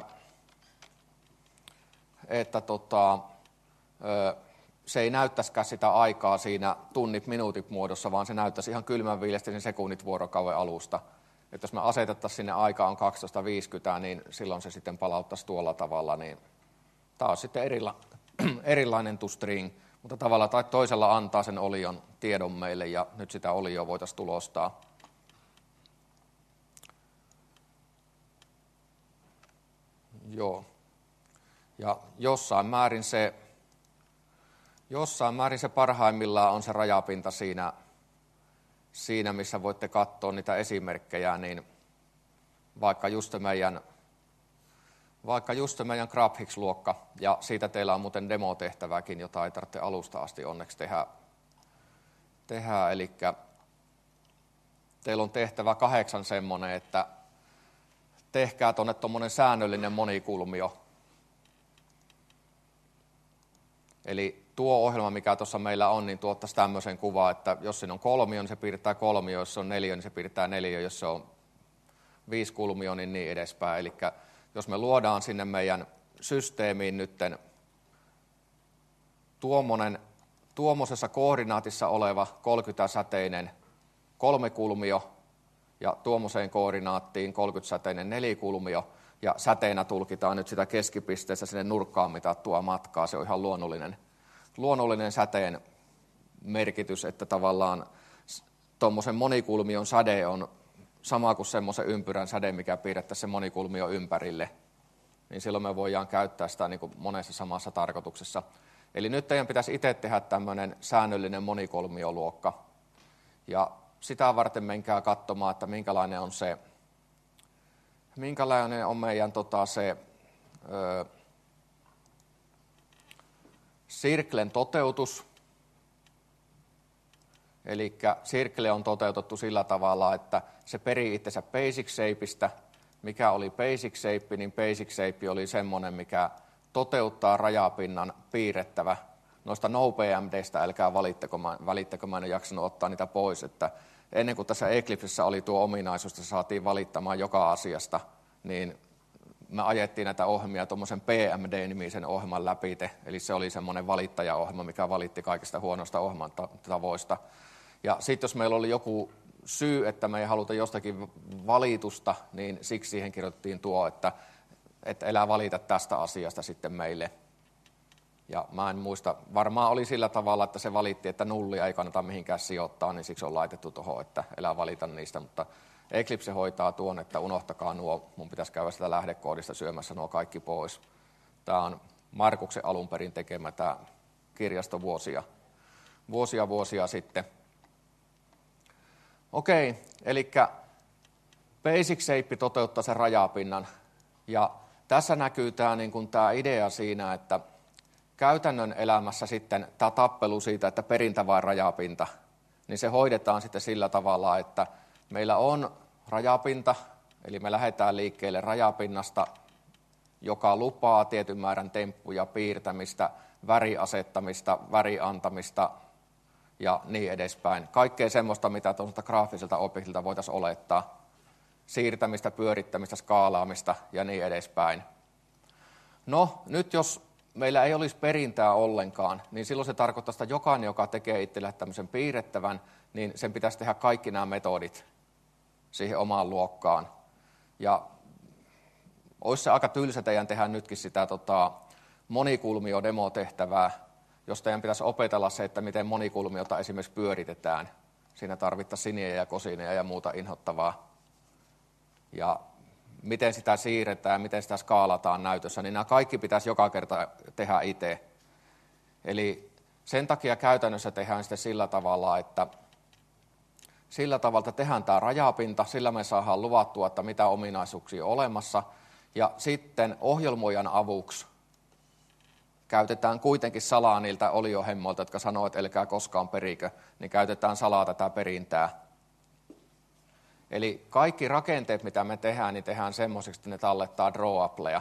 A: että tota, se ei näyttäisikään sitä aikaa siinä tunnit, minuutit muodossa, vaan se näyttäisi ihan kylmän viileästi sen sekunnit vuorokauden alusta. Että jos me asetettaisiin sinne aika on kaksitoista viisikymmentä, niin silloin se sitten palauttaisi tuolla tavalla. Niin tämä on sitten erila, erilainen toString, mutta tavalla tai toisella antaa sen olion tiedon meille, ja nyt sitä olioa voitaisiin tulostaa. Joo. Ja jossain määrin se Jossain määrin se parhaimmillaan on se rajapinta siinä, siinä missä voitte katsoa niitä esimerkkejä, niin vaikka just meidän, vaikka just meidän GraphX-luokka, ja siitä teillä on muuten demotehtäväkin, jota ei tarvitse alusta asti onneksi tehdä. tehdä. Eli teillä on tehtävä kahdeksan semmoinen, että tehkää tuonne tuommoinen säännöllinen monikulmio. Eli tuo ohjelma, mikä tuossa meillä on, niin tuottaisi tämmöisen kuvan, että jos siinä on kolmio, niin se piirtää kolmio, jos se on neljä, niin se piirtää neljä, jos se on viisi kulmio, niin niin edespäin. Eli jos me luodaan sinne meidän systeemiin nytten tuommoinen, tuommoisessa koordinaatissa oleva kolmekymmentä-säteinen kolmekulmio ja tuommoiseen koordinaattiin kolmekymmentä-säteinen nelikulmio, ja säteenä tulkitaan nyt sitä keskipisteessä sinne nurkkaan mitattua matkaa. Se on ihan luonnollinen, luonnollinen säteen merkitys, että tavallaan tuommoisen monikulmion säde on sama kuin semmoisen ympyrän säde, mikä piirrettäisiin se monikulmio ympärille. Niin silloin me voidaan käyttää sitä niin kuin monessa samassa tarkoituksessa. Eli nyt teidän pitäisi itse tehdä tämmöinen säännöllinen monikulmioluokka. Ja sitä varten menkää katsomaan, että minkälainen on se Minkälainen on meidän tota, se ö, Circlen toteutus. Eli Circle on toteutettu sillä tavalla, että se perii itsensä basic shapeista. Mikä oli basic shape, niin basic shape oli semmoinen, mikä toteuttaa rajapinnan piirrettävä. Noista NoPMDstä älkää valitteko, valitteko, mä en ole jaksanut ottaa niitä pois, että ennen kuin tässä Eclipsessä oli tuo ominaisuus, että saatiin valittamaan joka asiasta, niin me ajettiin näitä ohjelmia tuommoisen P M D-nimisen ohjelman läpi, eli se oli semmoinen valittajaohjelma, mikä valitti kaikista huonoista ohjelman tavoista. Ja sitten jos meillä oli joku syy, että me ei haluta jostakin valitusta, niin siksi siihen kirjoitettiin tuo, että, että elää valita tästä asiasta sitten meille. Ja mä en muista, varmaan oli sillä tavalla, että se valitti, että nullia ei kannata mihinkään sijoittaa, niin siksi on laitettu tuohon, että elää valita niistä. Mutta Eclipse hoitaa tuon, että unohtakaa nuo, mun pitäisi käydä sitä lähdekoodista syömässä nuo kaikki pois. Tämä on Markuksen alun perin tekemä tämä kirjasto vuosia, vuosia vuosia sitten. Okei, eli Basic Shape toteuttaa sen rajapinnan. Ja tässä näkyy tämä, niin kuin tämä idea siinä, että käytännön elämässä sitten tämä tappelu siitä, että perintä vai rajapinta, niin se hoidetaan sitten sillä tavalla, että meillä on rajapinta, eli me lähdetään liikkeelle rajapinnasta, joka lupaa tietyn määrän temppuja, piirtämistä, väriasettamista, väriantamista ja niin edespäin. Kaikkea semmoista, mitä tuolta graafiselta objektilta voitaisiin olettaa. Siirtämistä, pyörittämistä, skaalaamista ja niin edespäin. No, nyt jos meillä ei olisi perintää ollenkaan, niin silloin se tarkoittaa, että jokainen, joka tekee itselle tämmöisen piirrettävän, niin sen pitäisi tehdä kaikki nämä metodit siihen omaan luokkaan. Ja olisi se aika tylsä teidän tehdä nytkin sitä tota, monikulmio-demotehtävää, jos teidän pitäisi opetella se, että miten monikulmiota esimerkiksi pyöritetään. Siinä tarvittaisiin siniä ja kosineja ja muuta inhottavaa. Ja miten sitä siirretään, miten sitä skaalataan näytössä, niin nämä kaikki pitäisi joka kerta tehdä itse. Eli sen takia käytännössä tehdään sitten sillä tavalla, että sillä tavalla tehdään tämä rajapinta, sillä me saadaan luvattua, että mitä ominaisuuksia on olemassa, ja sitten ohjelmoijan avuksi käytetään kuitenkin salaa niiltä oliohemmoilta, jotka sanoo, että älkää koskaan perikö, niin käytetään salaa tätä perintää. Eli kaikki rakenteet, mitä me tehdään, niin tehdään semmoiseksi, että ne tallettaa draw-appleja.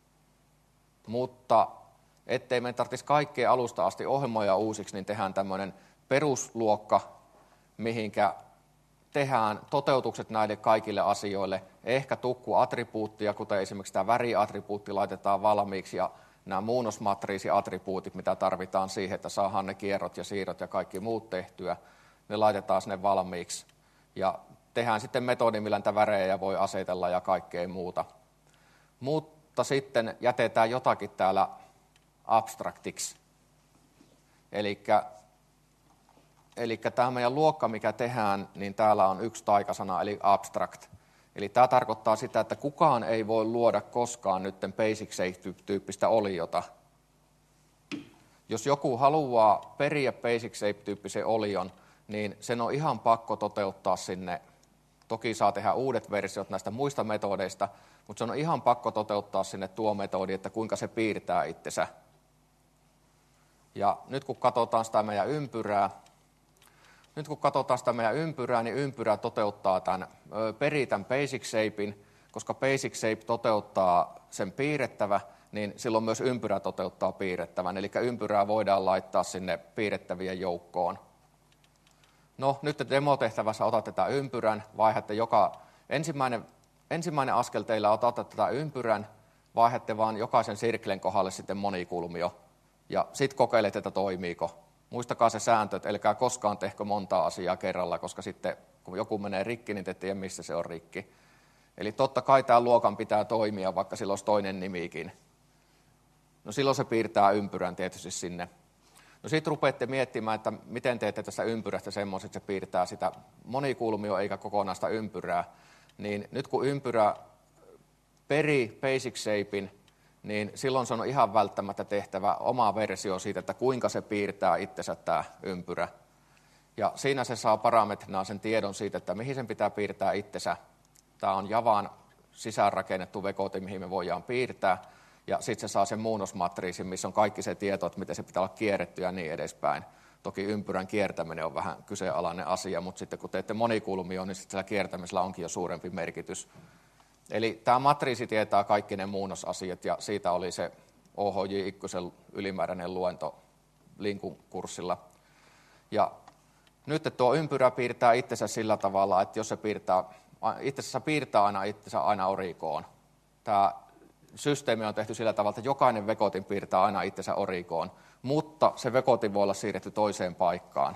A: Mutta ettei me tarvitsisi kaikkea alusta asti ohjelmoja uusiksi, niin tehdään tämmöinen perusluokka, mihinkä tehdään toteutukset näille kaikille asioille. Ehkä tukkuattribuuttia, kuten esimerkiksi tämä väriattribuutti laitetaan valmiiksi, ja nämä muunnosmatriisiattribuutit, mitä tarvitaan siihen, että saadaan ne kierrot ja siirrot ja kaikki muut tehtyä, ne laitetaan sinne valmiiksi. Ja tehdään sitten metodi, millä niitä värejä voi asetella ja kaikkea muuta. Mutta sitten jätetään jotakin täällä abstraktiksi. Elikkä, elikkä tämä meidän luokka, mikä tehdään, niin täällä on yksi taikasana, eli abstract. Eli tämä tarkoittaa sitä, että kukaan ei voi luoda koskaan nyt basic shape-tyyppistä oliota, jos joku haluaa periä basic shape-tyyppisen olion, niin sen on ihan pakko toteuttaa sinne. Toki saa tehdä uudet versiot näistä muista metodeista, mutta se on ihan pakko toteuttaa sinne tuo metodi, että kuinka se piirtää itsensä. Ja nyt kun katsotaan sitä meidän ympyrää, nyt kun katsotaan sitä meidän ympyrää, niin ympyrä toteuttaa tämän, perii tämän basic shapein, koska basic shape toteuttaa sen piirrettävä, niin silloin myös ympyrä toteuttaa piirrettävän. Eli ympyrää voidaan laittaa sinne piirrettävien joukkoon. No, nyt te demotehtävässä otatte tätä ympyrän, vaihdatte joka ensimmäinen, ensimmäinen askel teillä otatte tätä ympyrän, vaihdatte vaan jokaisen sirklen kohdalle sitten monikulmio. Ja sitten kokeilette, että toimiiko. Muistakaa se sääntö, että älkää koskaan tehkö montaa asiaa kerralla, koska sitten kun joku menee rikki, niin te tiedä, missä se on rikki. Eli totta kai tämä luokan pitää toimia, vaikka sillä olisi toinen nimikin. No silloin se piirtää ympyrän tietysti sinne. No sitten rupeatte miettimään, että miten teette tästä ympyrästä semmoisen, että se piirtää sitä monikulmio eikä kokonaista ympyrää. Niin nyt kun ympyrä peri basic shapein, niin silloin se on ihan välttämättä tehtävä oma versio siitä, että kuinka se piirtää itsensä tämä ympyrä. Ja siinä se saa parametrina sen tiedon siitä, että mihin sen pitää piirtää itsensä. Tämä on Javan sisäänrakennettu vekoti, mihin me voidaan piirtää. Ja sitten se saa sen muunnosmatriisin, missä on kaikki se tieto, että miten se pitää olla kierretty ja niin edespäin. Toki ympyrän kiertäminen on vähän kyseenalainen asia, mutta sitten kun teette monikulmioon, niin sitten sillä kiertämisellä onkin jo suurempi merkitys. Eli tämä matriisi tietää kaikki ne muunnosasiat, ja siitä oli se O H J yksi ylimääräinen luento Linkun kurssilla. Ja nyt tuo ympyrä piirtää itsensä sillä tavalla, että jos se piirtää, itsensä piirtää aina itsensä aina orikoon. Tämä systeemi on tehty sillä tavalla, että jokainen vekotin piirtää aina itsensä orikoon, mutta se vekotin voi olla siirretty toiseen paikkaan.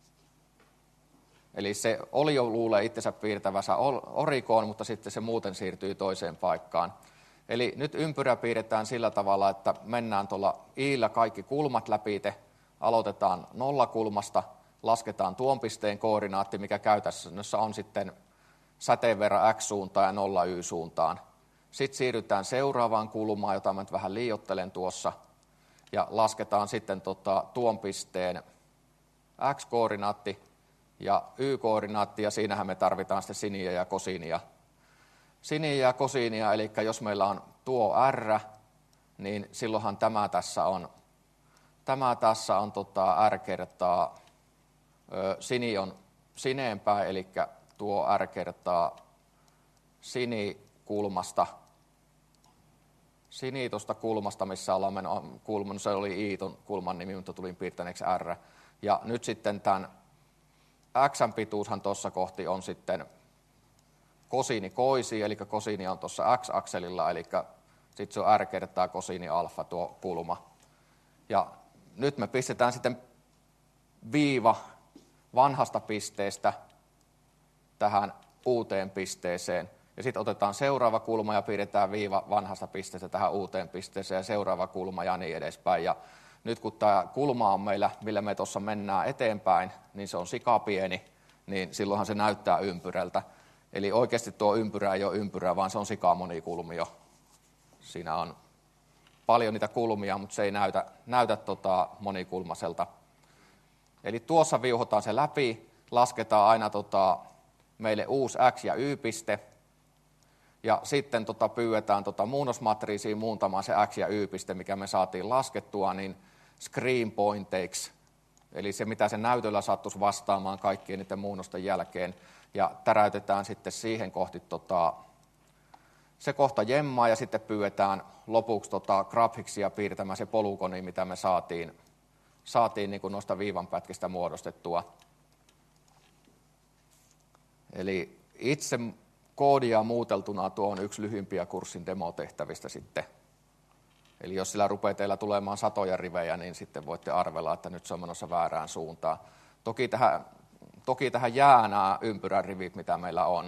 A: Eli se olio luulee itsensä piirtävänsä orikoon, mutta sitten se muuten siirtyy toiseen paikkaan. Eli nyt ympyrä piirretään sillä tavalla, että mennään tuolla iillä kaikki kulmat läpite, aloitetaan nollakulmasta, lasketaan tuon pisteen koordinaatti, mikä käytännössä on sitten säteen verran x-suuntaan ja nolla y-suuntaan. Sitten siirrytään seuraavaan kulmaan, jota mä nyt vähän liioittelen tuossa, ja lasketaan sitten tota, tuon pisteen x-koordinaatti ja y-koordinaatti, ja siinähän me tarvitaan sitten siniä ja kosiinia. Siniä ja kosiinia, eli jos meillä on tuo r, niin silloinhan tämä tässä on, tämä tässä on tota, r kertaa, ö, sini on sineenpäin, eli tuo r kertaa sini kulmasta, sini tuosta kulmasta, missä ollaan mennyt kulman, se oli i ton kulman nimi, mutta tulin piirtäneeksi r. Ja nyt sitten tämän x:n pituushan tuossa kohti on sitten kosiini koisi, eli kosiini on tuossa x-akselilla, eli sitten se on r kertaa kosiini alfa tuo kulma. Ja nyt me pistetään sitten viiva vanhasta pisteestä tähän uuteen pisteeseen. Ja sitten otetaan seuraava kulma ja piirretään viiva vanhasta pisteestä tähän uuteen pisteeseen ja seuraava kulma ja niin edespäin. Ja nyt kun tämä kulma on meillä, millä me tuossa mennään eteenpäin, niin se on sikapieni, niin silloinhan se näyttää ympyrältä. Eli oikeasti tuo ympyrä ei ole ympyrä, vaan se on sikamonikulmio. Siinä on paljon niitä kulmia, mutta se ei näytä, näytä tota monikulmaiselta. Eli tuossa viuhotaan se läpi, lasketaan aina tota meille uusi x- ja y-piste, ja sitten tota pyydetään tota muunnosmatriisiin muuntamaan se x- ja y-piste, mikä me saatiin laskettua, niin screen pointeiksi, eli se mitä se näytöllä sattuisi vastaamaan kaikkien niiden muunnosten jälkeen, ja täräytetään sitten siihen kohti tota, se kohta jemmaa, ja sitten pyydetään lopuksi tota graphicsia piirtämään se polygoni, mitä me saatiin, saatiin niin kuin noista viivanpätkistä muodostettua. Eli itse koodia muuteltuna tuo on yksi lyhyimpiä kurssin demotehtävistä sitten. Eli jos sillä rupeaa teillä tulemaan satoja rivejä, niin sitten voitte arvella, että nyt se on menossa väärään suuntaan. Toki tähän, toki tähän jää nämä ympyrän rivit, mitä meillä on.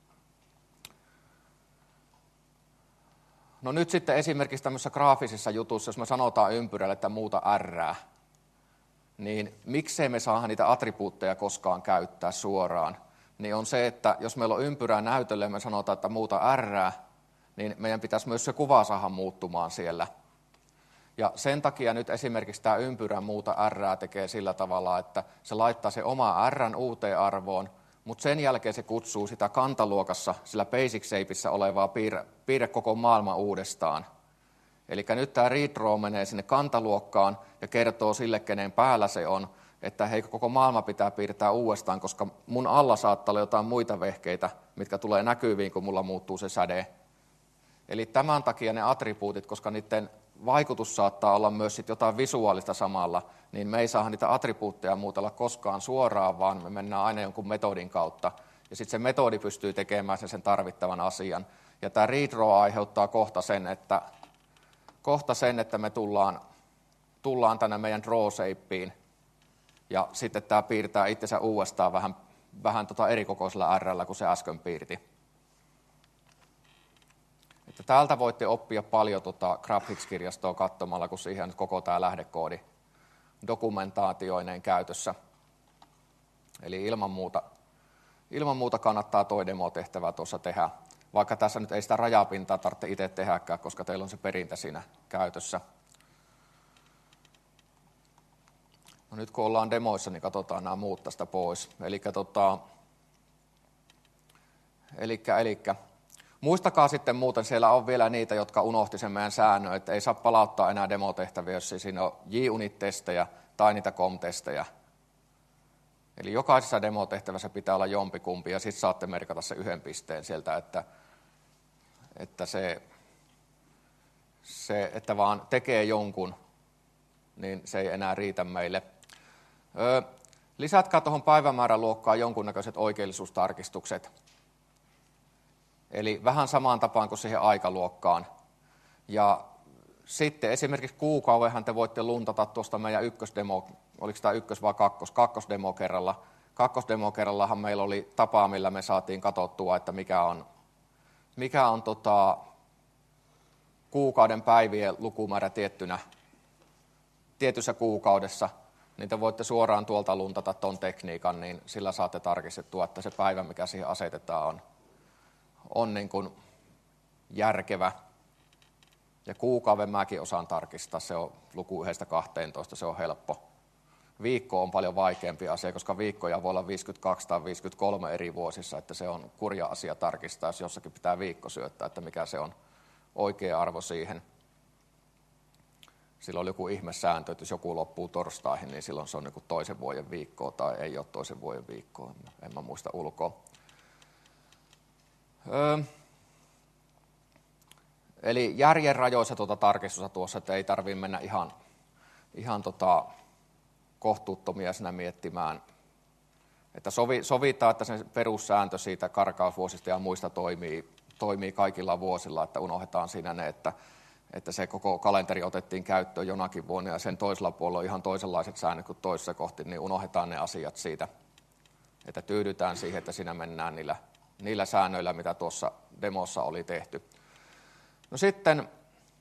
A: No nyt sitten esimerkiksi tämmöisessä graafisessa jutussa, jos me sanotaan ympyrälle, että muuta r, niin miksei me saada niitä attribuutteja koskaan käyttää suoraan? Niin on se, että jos meillä on ympyrää näytölle ja me sanotaan, että muuta r, niin meidän pitäisi myös se kuva saada muuttumaan siellä. Ja sen takia nyt esimerkiksi tämä ympyrän muuta R tekee sillä tavalla, että se laittaa se oma R uuteen arvoon, mutta sen jälkeen se kutsuu sitä kantaluokassa, sillä basic shapeissa olevaa piirre, piirre koko maailma uudestaan. Eli nyt tämä read row menee sinne kantaluokkaan ja kertoo sille, kenen päällä se on, että hei, koko maailma pitää piirtää uudestaan, koska mun alla saattaa olla jotain muita vehkeitä, mitkä tulee näkyviin, kun mulla muuttuu se säde. Eli tämän takia ne attribuutit, koska niiden vaikutus saattaa olla myös sit jotain visuaalista samalla, niin me ei saa niitä attribuutteja muutella koskaan suoraan, vaan me mennään aina jonkun metodin kautta. Ja sitten se metodi pystyy tekemään sen, sen tarvittavan asian. Ja tämä read row aiheuttaa kohta sen, että, kohta sen, että me tullaan, tullaan tänne meidän draw shapeen, ja sitten tämä piirtää itsensä uudestaan vähän, vähän tota erikokoisella R:llä kuin se äsken piirti. Että täältä voitte oppia paljon tota Graphics-kirjastoa katsomalla, kun siihen on koko tämä lähdekoodi dokumentaatioineen käytössä. Eli ilman muuta, ilman muuta kannattaa tuo demotehtävä tuossa tehdä, vaikka tässä nyt ei sitä rajapintaa tarvitse itse tehdäkään, koska teillä on se perintä siinä käytössä. No nyt kun ollaan demoissa, niin katsotaan nämä muut tästä pois. Elikkä, tota, elikkä, elikkä. Muistakaa sitten muuten, siellä on vielä niitä, jotka unohti sen meidän säännön, että ei saa palauttaa enää demotehtäviä, jos siinä on JUnit-testejä tai niitä com-testejä. Eli jokaisessa demotehtävässä pitää olla jompikumpi, ja sitten saatte merkata se yhden pisteen sieltä, että, että, se, se, että vaan tekee jonkun, niin se ei enää riitä meille. Öö, lisätkää tuohon päivämääräluokkaan jonkunnäköiset oikeellisuustarkistukset. Eli vähän samaan tapaan kuin siihen aikaluokkaan. Ja sitten esimerkiksi kuukaudenhan te voitte luntata tuosta meidän ykkösdemo, oliko tämä ykkös vai kakkos, kakkosdemo kerralla. Kakkosdemo kerrallahan meillä oli tapa, millä me saatiin katsottua, että mikä on, mikä on tota, kuukauden päivien lukumäärä tiettynä, tietyssä kuukaudessa. Niin te voitte suoraan tuolta luntata tuon tekniikan, niin sillä saatte tarkistettua, että se päivä, mikä siihen asetetaan, on on niin kuin järkevä. Ja kuukauden mäkin osaan tarkistaa, se on luku yhdestä kahteentoista, se on helppo. Viikko on paljon vaikeampi asia, koska viikkoja voi olla viisikymmentäkaksi tai viisikymmentäkolme eri vuosissa, että se on kurja asia tarkistaa, jos jossakin pitää viikko syöttää, että mikä se on oikea arvo siihen. Silloin oli joku ihmesääntö, että jos joku loppuu torstaihin, niin silloin se on niin toisen vuoden viikkoa tai ei ole toisen vuoden viikkoa, en mä muista ulkoa. Öö, eli järjen rajoissa tuota tarkistusta tuossa, että ei tarvitse mennä ihan, ihan tota kohtuuttomia sinä miettimään. Että sovi, sovitaan, että se perussääntö siitä karkausvuosista ja muista toimii, toimii kaikilla vuosilla, että unohdetaan siinä ne, että, että se koko kalenteri otettiin käyttöön jonakin vuonna ja sen toisella puolella on ihan toisenlaiset säännöt kuin toisessa kohti, niin unohdetaan ne asiat siitä, että tyydytään siihen, että siinä mennään niillä niillä säännöillä, mitä tuossa demossa oli tehty. No sitten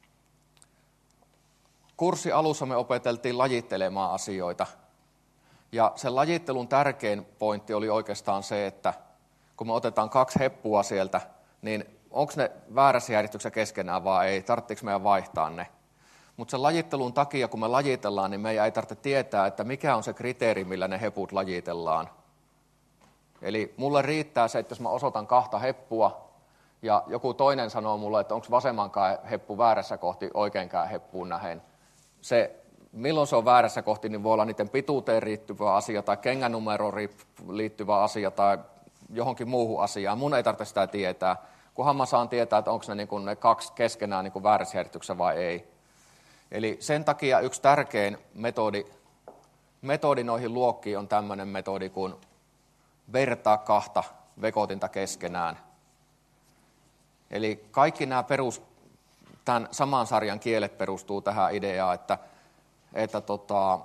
A: kurssi alussa me opeteltiin lajittelemaan asioita. Ja sen lajittelun tärkein pointti oli oikeastaan se, että kun me otetaan kaksi heppua sieltä, niin onko ne väärässä järjestyksessä keskenään vai ei, tarvitseeko meidän vaihtaa ne. Mutta sen lajittelun takia, kun me lajitellaan, niin meidän ei tarvitse tietää, että mikä on se kriteeri, millä ne heput lajitellaan. Eli mulle riittää se, että jos mä osoitan kahta heppua ja joku toinen sanoo mulle, että onko vasemmankaan heppu väärässä kohti oikeinkään heppuun nähen. Se, milloin se on väärässä kohti, niin voi olla niiden pituuteen liittyvä asia tai kengänumeroon liittyvä asia tai johonkin muuhun asiaan. Mun ei tarvitse sitä tietää, kunhan mä saan tietää, että onko ne, niin kuin ne kaksi keskenään niin kuin väärässä järjestyksessä vai ei. Eli sen takia yksi tärkein metodi, metodi noihin luokkiin on tämmöinen metodi kuin vertaa kahta vekotinta keskenään. Eli kaikki nämä perus, tämän saman sarjan kielet perustuu tähän ideaan, että, että tota,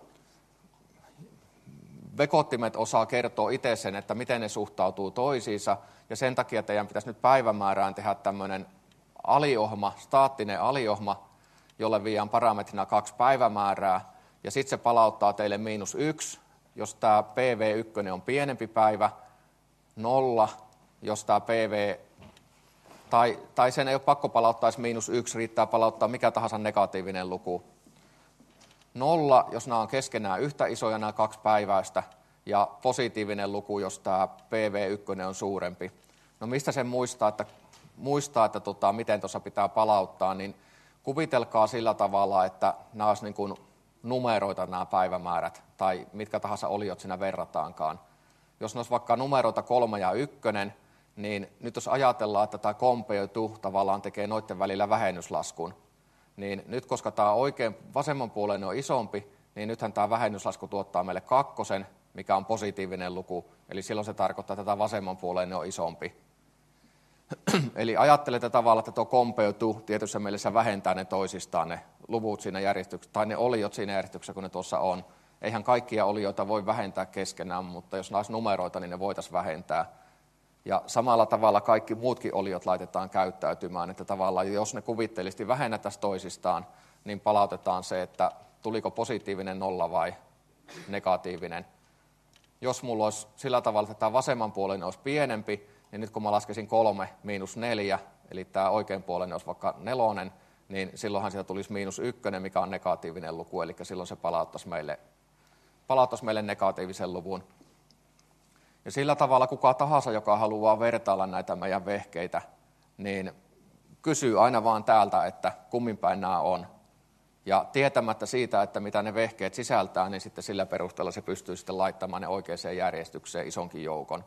A: vekottimet osaa kertoa itse sen, että miten ne suhtautuu toisiinsa, ja sen takia teidän pitäisi nyt päivämäärään tehdä tämmöinen aliohma, staattinen aliohma, jolle viiään parametrina kaksi päivämäärää, ja sitten se palauttaa teille miinus yksi, jos tämä P V yksi on pienempi päivä, nolla, jos tämä P V Tai, tai sen ei ole pakko palauttaa edes miinus yksi, riittää palauttaa mikä tahansa negatiivinen luku. Nolla, jos nämä on keskenään yhtä isoja nämä kaksi päiväistä, ja positiivinen luku, jos tämä P V yksi on suurempi. No mistä sen muistaa, että, muistaa, että tota, miten tuossa pitää palauttaa, niin kuvitelkaa sillä tavalla, että nämä olisi niin kuin numeroita nämä päivämäärät, tai mitkä tahansa oliot siinä verrataankaan. Jos ne olisi vaikka numeroita kolme ja ykkönen, niin nyt jos ajatellaan, että tämä compare-to tavallaan tekee noiden välillä vähennyslaskun, niin nyt koska tämä oikein vasemmanpuoleinen on isompi, niin nythän tämä vähennyslasku tuottaa meille kakkosen, mikä on positiivinen luku, eli silloin se tarkoittaa, että tämä vasemmanpuoleinen on isompi. Eli ajattelette tavallaan, että tuo compare-to tietyssä mielessä vähentää ne toisistaan, ne luvut siinä järjestyksessä, tai ne oliot siinä järjestyksessä, kun ne tuossa on. Eihän kaikkia olioita voi vähentää keskenään, mutta jos näissä numeroita, niin ne voitaisiin vähentää. Ja samalla tavalla kaikki muutkin oliot laitetaan käyttäytymään, että tavallaan jos ne kuvitteellisesti vähennätäisiin toisistaan, niin palautetaan se, että tuliko positiivinen nolla vai negatiivinen. Jos mulla olisi sillä tavalla, että tämä vasemmanpuoleinen olisi pienempi, niin nyt kun mä laskesin kolme miinus neljä, eli tämä oikeanpuoleinen olisi vaikka nelonen, niin silloinhan siitä tulisi miinus ykkönen, mikä on negatiivinen luku, eli silloin se palauttaisi meille, palauttaisi meille negatiivisen luvun. Ja sillä tavalla kuka tahansa, joka haluaa vertailla näitä meidän vehkeitä, niin kysyy aina vaan täältä, että kummin päin nämä on. Ja tietämättä siitä, että mitä ne vehkeet sisältää, niin sitten sillä perusteella se pystyy sitten laittamaan ne oikeaan järjestykseen isonkin joukon.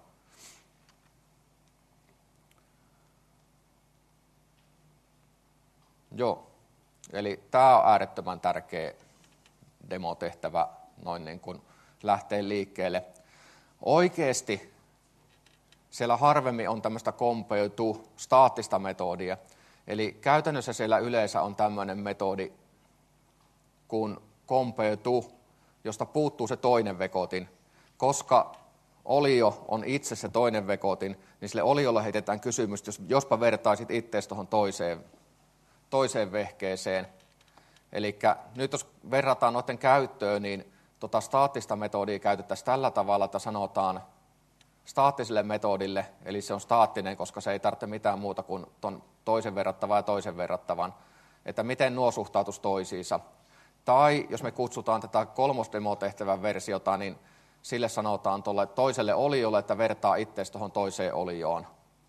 A: Joo, eli tämä on äärettömän tärkeä demotehtävä noin niin kuin lähtee liikkeelle. Oikeasti siellä harvemmin on tämmöistä compare-to staattista metodia. Eli käytännössä siellä yleensä on tämmöinen metodi kuin compare-to, josta puuttuu se toinen vekotin. Koska olio on itse se toinen vekotin, niin sille oliolle heitetään kysymys, jos, jospa vertaisit itseesi tuohon toiseen, toiseen vehkeeseen. Eli nyt jos verrataan noiden käyttöön, niin tota staattista metodia käytettäisiin tällä tavalla, että sanotaan staattiselle metodille, eli se on staattinen, koska se ei tarvitse mitään muuta kuin ton toisen verrattavan ja toisen verrattavan, että miten nuo suhtautuisi toisiinsa. Tai jos me kutsutaan tätä kolmosdemotehtävän versiota, niin sille sanotaan tuolle toiselle oliolle, että vertaa itseäsi tuohon toiseen olioon.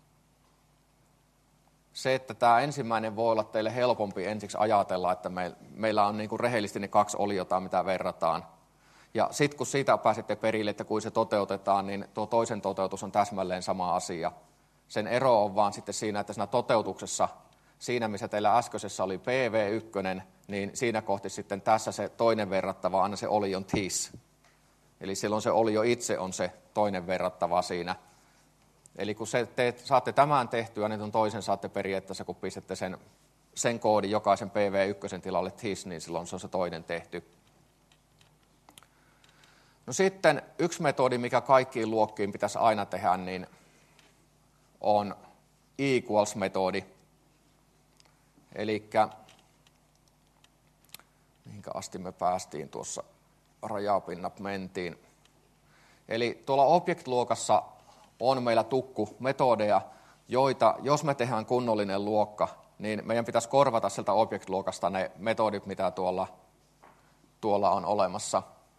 A: Se, että tämä ensimmäinen voi olla teille helpompi ensiksi ajatella, että meillä on niin kuin rehellisesti ne kaksi oliota, mitä verrataan. Ja sitten kun siitä pääsette perille, että kun se toteutetaan, niin tuo toisen toteutus on täsmälleen sama asia. Sen ero on vaan sitten siinä, että siinä toteutuksessa, siinä missä teillä äskeisessä oli P V yksi, niin siinä kohti sitten tässä se toinen verrattava, aina se olion this. Eli silloin se olio itse on se toinen verrattava siinä. Eli kun se te saatte tämän tehtyä, niin tuon toisen saatte periaatteessa, kun pistätte sen, sen koodin jokaisen P V yksi tilalle this, niin silloin se on se toinen tehty. No sitten yksi metodi, mikä kaikkiin luokkiin pitäisi aina tehdä, niin on equals-metodi. Eli mihinkä asti me päästiin tuossa, rajapinnat mentiin. Eli tuolla object-luokassa on meillä tukku metodeja, joita, jos me tehdään kunnollinen luokka, niin meidän pitäisi korvata sieltä object-luokasta ne metodit, mitä tuolla, tuolla on olemassa.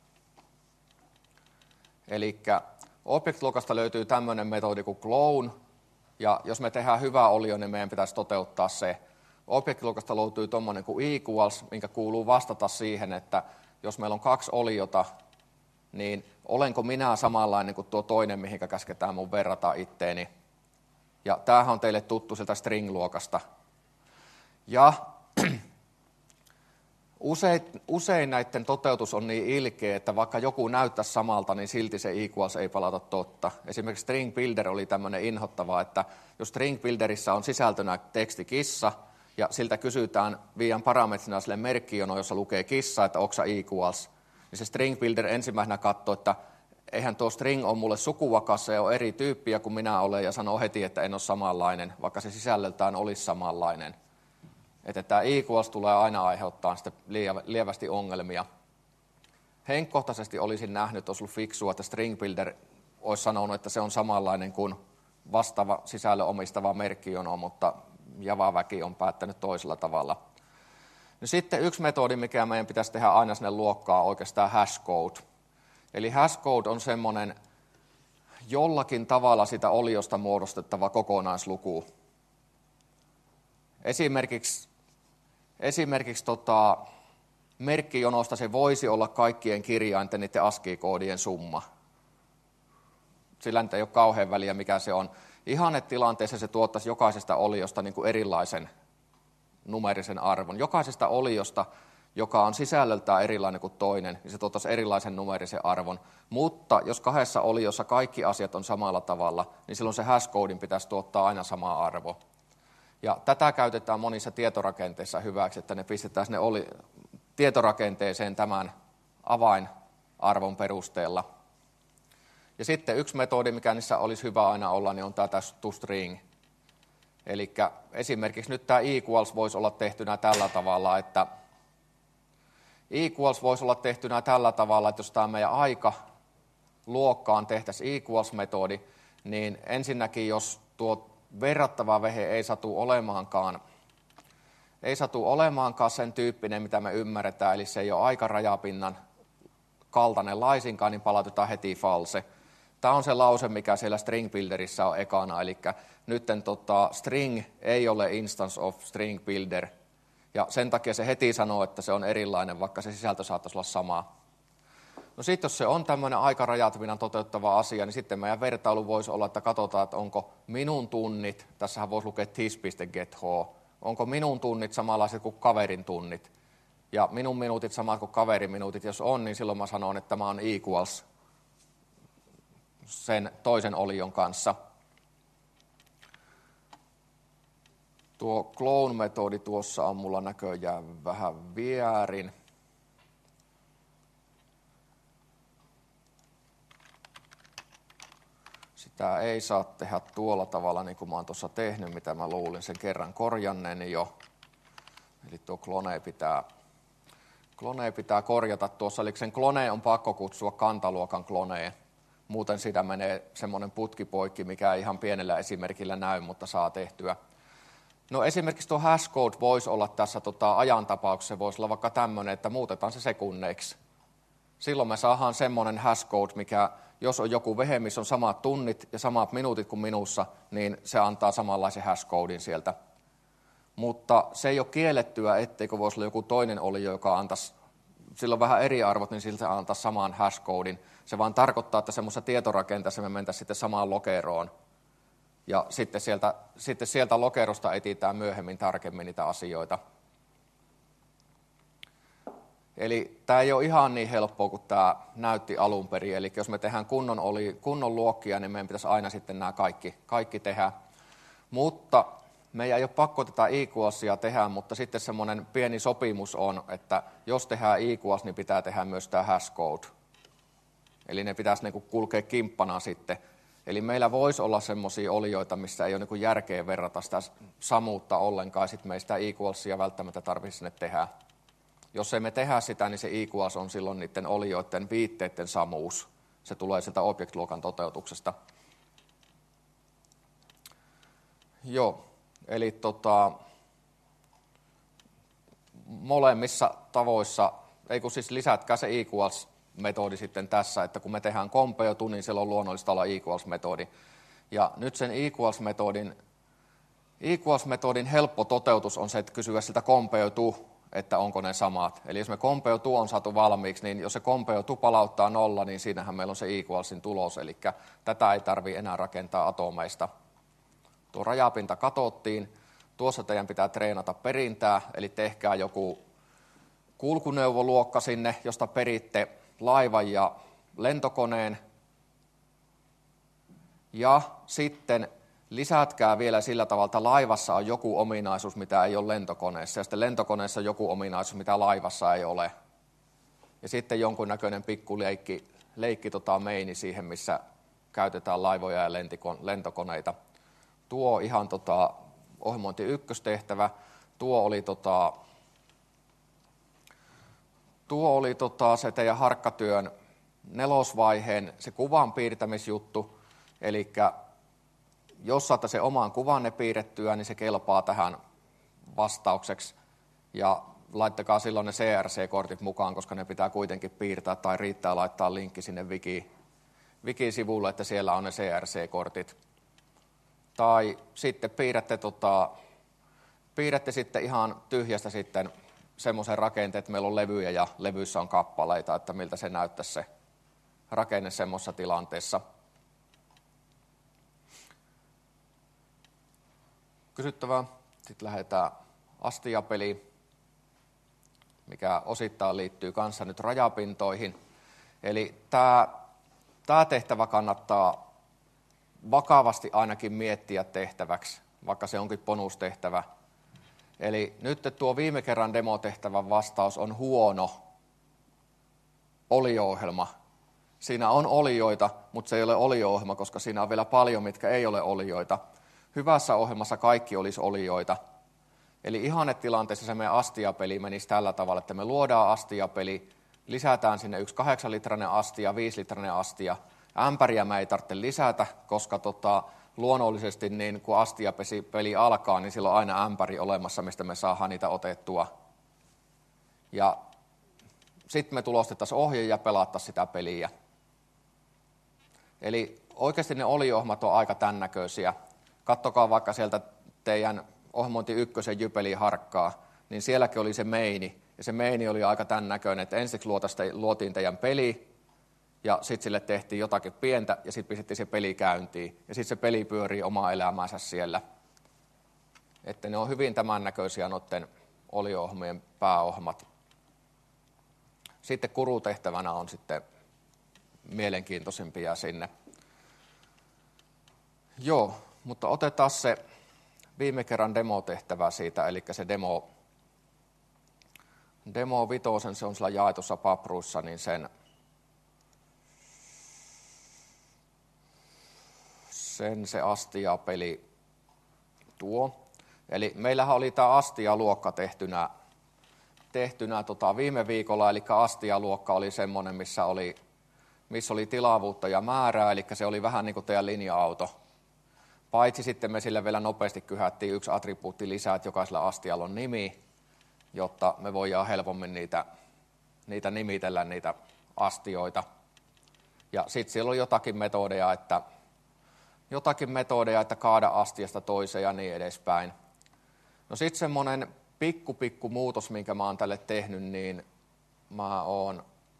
A: Eli object-luokasta löytyy tämmöinen metodi kuin clone, ja jos me tehdään hyvä olio, niin meidän pitäisi toteuttaa se. Object-luokasta löytyy tuommoinen kuin equals, minkä kuuluu vastata siihen, että jos meillä on kaksi oliota, niin olenko minä samanlainen kuin tuo toinen, mihinkä käsketään mun verrata itteeni. Ja tämähän on teille tuttu sieltä string-luokasta. Ja usein, usein näiden toteutus on niin ilkeä, että vaikka joku näyttäisi samalta, niin silti se equals ei palata totta. Esimerkiksi string builder oli tämmöinen inhottava, että jos string builderissa on sisältönä teksti kissa, ja siltä kysytään viian parametrina sille merkkijono, jossa lukee kissa, että onko equals, niin se string builder ensimmäisenä katsoo, että eihän tuo string ole mulle sukua, se on eri tyyppiä kuin minä olen, ja sanoo heti, että en ole samanlainen, vaikka se sisällöltään olisi samanlainen. Että tämä equals tulee aina aiheuttaa sitten lievästi ongelmia. Henkkohtaisesti olisin nähnyt, että olisi ollut fiksua, että string builder olisi sanonut, että se on samanlainen kuin vastaava sisällön omistava merkkijono, mutta Java-väki on päättänyt toisella tavalla. No sitten yksi metodi, mikä meidän pitäisi tehdä aina sinne luokkaan, on oikeastaan hashcode. Eli hashcode on semmoinen jollakin tavalla sitä oliosta muodostettava kokonaisluku. Esimerkiksi, esimerkiksi tota, merkkijonosta se voisi olla kaikkien kirjainten niiden ASCII-koodien summa. Sillä nyt ei ole kauhean väliä, mikä se on. Ihannetilanteessa se tuottaisi jokaisesta oliosta niin kuin erilaisen numerisen arvon. Jokaisesta oliosta, joka on sisällöltään erilainen kuin toinen, niin se tuottaisi erilaisen numerisen arvon. Mutta jos kahdessa oliossa kaikki asiat on samalla tavalla, niin silloin se hashcodein pitäisi tuottaa aina sama arvo. Ja tätä käytetään monissa tietorakenteissa hyväksi, että ne pistetään sinne oli, tietorakenteeseen tämän avainarvon perusteella. Ja sitten yksi metodi, mikä niissä olisi hyvä aina olla, niin on tämä toString. Eli esimerkiksi nyt tämä equals voisi olla tehtynä tällä tavalla, että equals voisi olla tehtynä tällä tavalla, että jos tämä meidän aika luokkaan tehtäisiin equals-metodi, niin ensinnäkin jos tuo verrattava vehe ei satu olemaankaan, ei satu olemaankaan sen tyyppinen, mitä me ymmärretään, eli se ei ole aikarajapinnan kaltainen laisinkaan, niin palautetaan heti false. Tämä on se lause, mikä siellä string builderissä on ekana, eli nyt tota, string ei ole instance of string builder, ja sen takia se heti sanoo, että se on erilainen, vaikka se sisältö saattaisi olla sama. No sitten jos se on tämmöinen aikarajatvinnan toteuttava asia, niin sitten meidän vertailu voisi olla, että katsotaan, että onko minun tunnit, tässähän voisi lukea this.geth, onko minun tunnit samanlaiset kuin kaverin tunnit, ja minun minuutit samat kuin kaverin minuutit, jos on, niin silloin mä sanon, että tämä on equals sen toisen olion kanssa. Tuo clone-metodi tuossa on mulla näköjään vähän vierin. Sitä ei saa tehdä tuolla tavalla, niin kuin mä oon tuossa tehnyt, mitä mä luulin sen kerran korjanneeni jo. Eli tuo clone pitää, clone pitää korjata tuossa, eli sen clone on pakko kutsua kantaluokan cloneen. Muuten siitä menee semmoinen putkipoikki, mikä ei ihan pienellä esimerkillä näy, mutta saa tehtyä. No esimerkiksi tuo hashcode voisi olla tässä tota, ajan tapauksessa, se voisi olla vaikka tämmöinen, että muutetaan se sekunneiksi. Silloin me saadaan semmoinen hashcode, mikä jos on joku vehe, missä on samat tunnit ja samat minuutit kuin minussa, niin se antaa samanlaisen hashcodein sieltä. Mutta se ei ole kiellettyä, etteikö voisi olla joku toinen olio, joka antaisi, silloin vähän eri arvot, niin siltä antaa saman hashcodein. Se vaan tarkoittaa, että semmoisessa tietorakenteessa me mentäisiin sitten samaan lokeroon. Ja sitten sieltä, sitten sieltä lokerosta etsitään myöhemmin tarkemmin niitä asioita. Eli tämä ei ole ihan niin helppoa kuin tämä näytti alun perin. Eli jos me tehdään kunnon, oli, kunnon luokkia, niin meidän pitäisi aina sitten nämä kaikki, kaikki tehdä. Mutta meidän ei ole pakko tätä equalsia tehdä, mutta sitten semmoinen pieni sopimus on, että jos tehdään equals, niin pitää tehdä myös tämä hashcode. Eli ne pitäisi niin kuin kulkea kimppana sitten. Eli meillä voisi olla semmoisia olioita, missä ei ole niin kuin järkeä verrata sitä samuutta ollenkaan, ja sitten me ei sitä equalsia välttämättä tarvitse sinne tehdä. Jos emme tehdä sitä, niin se equals on silloin niiden olioiden viitteiden samuus. Se tulee sieltä object-luokan toteutuksesta. Joo, eli tota, molemmissa tavoissa, ei kun siis lisätkää se equals-metodi sitten tässä, että kun me tehdään compare to, niin siellä on luonnollista olla equals-metodi. Ja nyt sen equals-metodin, equals-metodin helppo toteutus on se, että kysyä siltä compare to, että onko ne samat. Eli jos me compare to on saatu valmiiksi, niin jos se compare to palauttaa nolla, niin siinähän meillä on se equalsin tulos, eli tätä ei tarvitse enää rakentaa atomeista. Tuo rajapinta katsottiin. Tuossa teidän pitää treenata perintää, eli tehkää joku kulkuneuvoluokka sinne, josta peritte laivan ja lentokoneen. Ja sitten lisätkää vielä sillä tavalla, että laivassa on joku ominaisuus, mitä ei ole lentokoneessa, ja sitten lentokoneessa on joku ominaisuus, mitä laivassa ei ole. Ja sitten jonkunnäköinen pikku leikki, leikki tota meini siihen, missä käytetään laivoja ja lentokoneita. Tuo ihan tota, ohjelmointi ykköstehtävä, tuo oli, tota, tuo oli tota, se teidän harkkatyön nelosvaiheen, se kuvan piirtämisjuttu, eli jos saatte sen oman kuvanne piirrettyä, niin se kelpaa tähän vastaukseksi. Ja laittakaa silloin ne C R C-kortit mukaan, koska ne pitää kuitenkin piirtää tai riittää laittaa linkki sinne wiki, wiki-sivulle, että siellä on ne C R C-kortit. Tai sitten piirrätte, tota, piirrätte sitten ihan tyhjästä sitten semmoisen rakenteen, että meillä on levyjä ja levyissä on kappaleita, että miltä se näyttäisi se rakenne semmoisessa tilanteessa. Kysyttävää. Sitten lähdetään astiapeliin, mikä osittain liittyy kanssa nyt rajapintoihin. Eli tämä, tämä tehtävä kannattaa vakavasti ainakin miettiä tehtäväksi, vaikka se onkin bonustehtävä. Eli nyt tuo viime kerran demotehtävän vastaus on huono olio-ohjelma. Siinä on olioita, mutta se ei ole olio-ohjelma, koska siinä on vielä paljon, mitkä ei ole olioita. Hyvässä ohjelmassa kaikki olisi olioita. Eli ihannetilanteessa se meidän astiapeli menisi tällä tavalla, että me luodaan astiapeli, lisätään sinne yksi kahdeksanlitrainen astia, viisilitrainen astia. Ämpäriä me ei tarvitse lisätä, koska tota, luonnollisesti niin kun astiapeli alkaa, niin silloin on aina ämpäri olemassa, mistä me saadaan niitä otettua. Ja sitten me tulostettaisiin ohje ja pelattaisiin sitä peliä. Eli oikeasti ne olio-ohjelmat on aika tämän näköisiä. Kattokaa vaikka sieltä teidän ohjelmointi ykkösen Jypeli harkkaa, niin sielläkin oli se meini. Ja se meini oli aika tämän näköinen, että ensiksi luotiin teidän peli, ja sitten sille tehtiin jotakin pientä, ja sitten pistettiin se peli käyntiin. Ja sitten se peli pyörii omaa elämäänsä siellä. Että ne on hyvin tämän näköisiä noiden olio-ohjelmien pääohjelmat. Sitten kurutehtävänä on sitten mielenkiintoisimpia sinne. Joo, mutta otetaan se viime kerran demotehtävä siitä, eli se demo, demo vitosen, se on sillä jaetussa papruissa, niin sen, sen se Astia-peli tuo. Eli meillähän oli tämä Astia-luokka tehtynä, tehtynä tota viime viikolla, eli Astia-luokka oli semmoinen, missä oli, missä oli tilavuutta ja määrää, eli se oli vähän niin kuin teidän linja-auto. Paitsi sitten me sille vielä nopeasti kyhättiin yksi attribuutti lisää, että jokaisella astialla on nimi, jotta me voidaan helpommin niitä, niitä nimitellä, niitä astioita. Ja sitten siellä oli jotakin metodeja, että, jotakin metodeja, että kaada astiasta toiseen ja niin edespäin. No sitten semmoinen pikku pikku muutos, minkä mä oon tälle tehnyt, niin mä oon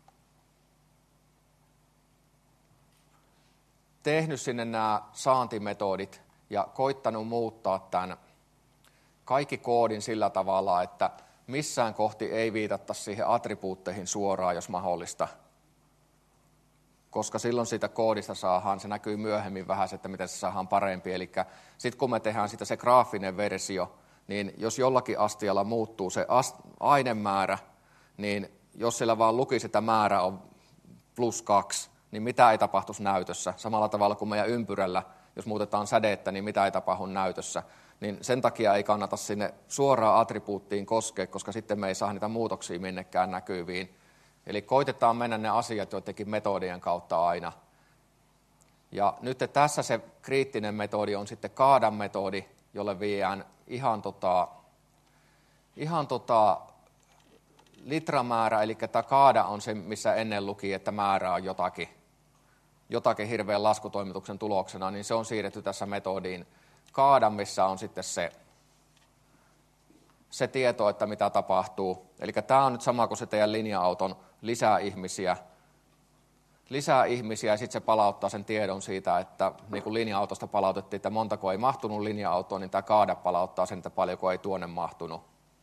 A: tehnyt sinne nämä saantimetodit ja koittanut muuttaa tämän kaikki koodin sillä tavalla, että missään kohti ei viitatta siihen attribuutteihin suoraan, jos mahdollista. Koska silloin siitä koodista saadaan, se näkyy myöhemmin vähän, että miten se saadaan parempi. Eli sitten kun me tehdään sitä se graafinen versio, niin jos jollakin astialla muuttuu se ainemäärä, niin jos siellä vaan lukisi, että määrä on plus kaksi, niin mitä ei tapahtuisi näytössä. Samalla tavalla kuin meidän ympyrällä, jos muutetaan sädettä, niin mitä ei tapahdu näytössä. Niin sen takia ei kannata sinne suoraan attribuuttiin koskea, koska sitten me ei saa niitä muutoksia minnekään näkyviin. Eli koitetaan mennä ne asiat joidenkin metodien kautta aina. Ja nyt tässä se kriittinen metodi on sitten kaadan metodi, jolle viedään ihan, tota, ihan tota, litramäärä, eli tämä kaada on se, missä ennen luki, että määrä on jotakin, jotakin hirveän laskutoimituksen tuloksena, niin se on siirretty tässä metodiin kaada, missä on sitten se, se tieto, että mitä tapahtuu. Eli tämä on nyt sama kuin se teidän linja-auton lisää ihmisiä, lisää ihmisiä ja sitten se palauttaa sen tiedon siitä, että niin kuin linja-autosta palautettiin, että montako ei mahtunut linja-autoon, niin tämä kaada palauttaa sen, että paljonko ei tuonne mahtunut.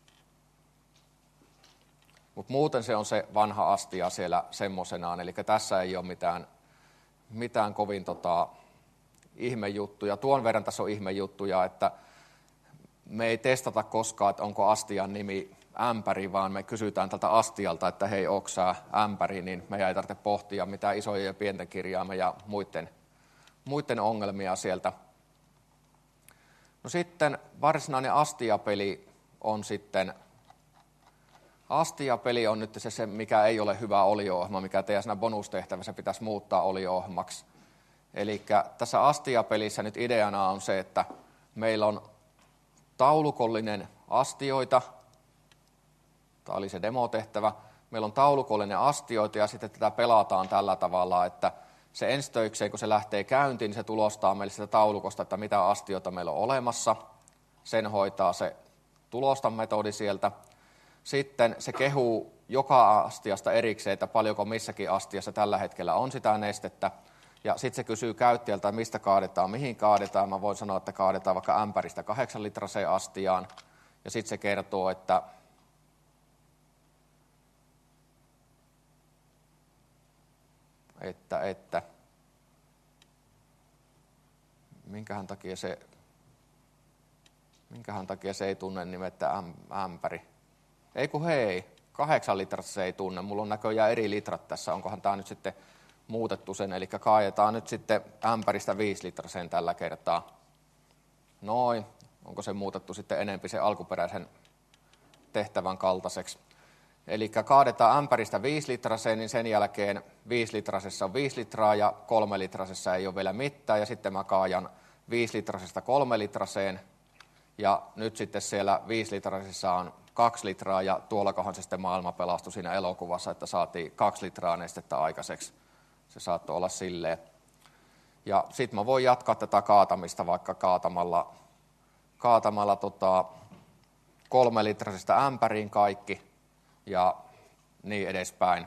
A: Mutta muuten se on se vanha astia siellä semmoisenaan, eli tässä ei ole mitään, mitään kovin tota, ihmejuttuja. Tuon verran tässä on ihmejuttuja, että me ei testata koskaan, että onko astian nimi ämpäri, vaan me kysytään tältä astialta, että hei, onko sä ämpäri, niin meidän ei tarvitse pohtia mitään isoja ja pienten kirjaimia ja muiden, muiden ongelmia sieltä. No sitten varsinainen astiapeli on sitten, astiapeli on nyt se, se mikä ei ole hyvä olio-ohjelma, mikä teidän siinä bonustehtävässä pitäisi muuttaa olio-ohjelmaksi. Eli tässä astiapelissä nyt ideana on se, että meillä on taulukollinen astioita, tämä oli se demotehtävä, meillä on taulukollinen astioita ja sitten tätä pelataan tällä tavalla, että se ensitöikseen, kun se lähtee käyntiin, niin se tulostaa meille sitä taulukosta, että mitä astioita meillä on olemassa. Sen hoitaa se tulosta-metodi sieltä. Sitten se kehuu joka astiasta erikseen, että paljonko missäkin astiassa tällä hetkellä on sitä nestettä. Ja sitten se kysyy käyttäjältä, mistä kaadetaan, mihin kaadetaan. Mä voin sanoa, että kaadetaan vaikka ämpäristä kahdeksan litraseen astiaan. Ja sitten se kertoo, että että, että minkähän takia se, minkähän takia se ei tunne nimettä äm, ämpäri. Ei kun hei, kahdeksan litrasta se ei tunne. Mulla on näköjään eri litrat tässä. Onkohan tämä nyt sitten muutettu sen, eli kaadetaan nyt sitten ämpäristä viisi litraseen tällä kertaa. Noin, onko se muutettu sitten enempi sen alkuperäisen tehtävän kaltaiseksi. Eli kaadetaan ämpäristä viisi litraseen, niin sen jälkeen viisi litrasessa on viisi litraa ja kolme litrasessa ei ole vielä mitään. Ja sitten mä kaajan viisi litrasesta kolme litraseen ja nyt sitten siellä viisi litrasessa on kaksi litraa ja tuollakohan se sitten maailma pelastui siinä elokuvassa, että saatiin kaksi litraa nestettä aikaiseksi. Se saattoi olla silleen. Ja sitten mä voin jatkaa tätä kaatamista vaikka kaatamalla, kaatamalla tota kolme litrasesta ämpäriin kaikki ja niin edespäin.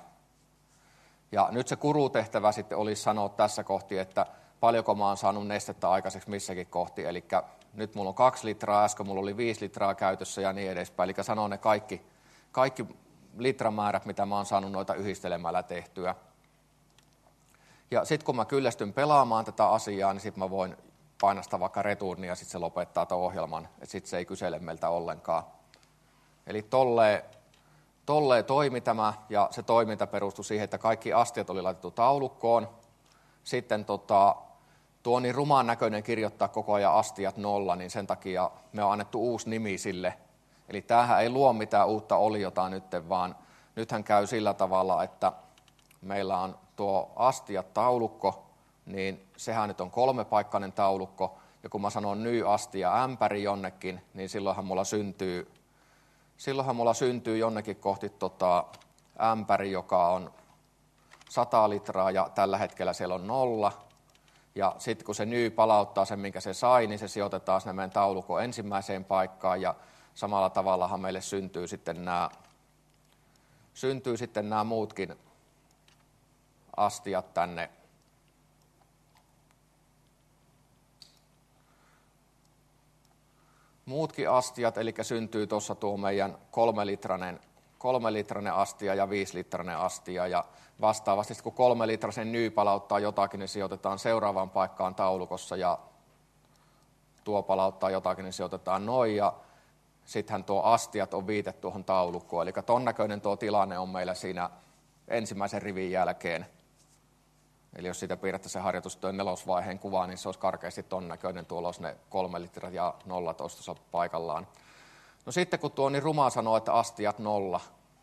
A: Ja nyt se kurutehtävä sitten olisi sanoa tässä kohti, että paljonko mä oon saanut nestettä aikaiseksi missäkin kohti. Eli nyt mulla on kaksi litraa, äsken mulla oli viisi litraa käytössä ja niin edespäin. Eli sanoo ne kaikki, kaikki litramäärät, mitä mä oon saanut noita yhdistelemällä tehtyä. Ja sitten kun mä kyllästyn pelaamaan tätä asiaa, niin sitten mä voin painastaa vaikka returnia ja sitten se lopettaa tämän ohjelman. Että sitten se ei kysele meiltä ollenkaan. Eli tolleen, tolleen toimi tämä ja se toiminta perustui siihen, että kaikki astiat oli laitettu taulukkoon. Sitten tota, tuo niin rumaan näköinen kirjoittaa koko ajan astiat nolla, niin sen takia me on annettu uusi nimi sille. Eli tämähän ei luo mitään uutta oliota nyt, vaan nythän käy sillä tavalla, että meillä on tuo astiat-taulukko, niin sehän nyt on kolmepaikkainen taulukko. Ja kun mä sanon ny astia ämpäri jonnekin, niin silloinhan mulla syntyy, silloinhan mulla syntyy jonnekin kohti tota ämpäri, joka on sata litraa ja tällä hetkellä siellä on nolla. Ja sitten kun se ny palauttaa sen, minkä se sai, niin se sijoitetaan sinne meidän taulukon ensimmäiseen paikkaan. Ja samalla tavallahan meille syntyy sitten nämä, syntyy sitten nämä muutkin astiat tänne. Muutkin astiat, eli syntyy tuossa tuo meidän kolmelitrainen, kolmelitrainen astia ja viisilitrainen astia. Ja vastaavasti, kun kolmelitraisen ny palauttaa jotakin, niin sijoitetaan seuraavaan paikkaan taulukossa ja tuo palauttaa jotakin, niin sijoitetaan noin. Ja sittenhän tuo astiat on viitetty tuohon taulukkoon. Eli ton näköinen tuo tilanne on meillä siinä ensimmäisen rivin jälkeen. Eli jos siitä piirrettäisiin se harjoitustyön nelosvaiheen kuva, niin se olisi karkeasti ton näköinen. Tuolla olisi ne kolme litrat ja nolla tuossa paikallaan. No sitten kun tuo niin ruma sanoo, että astiat nolla,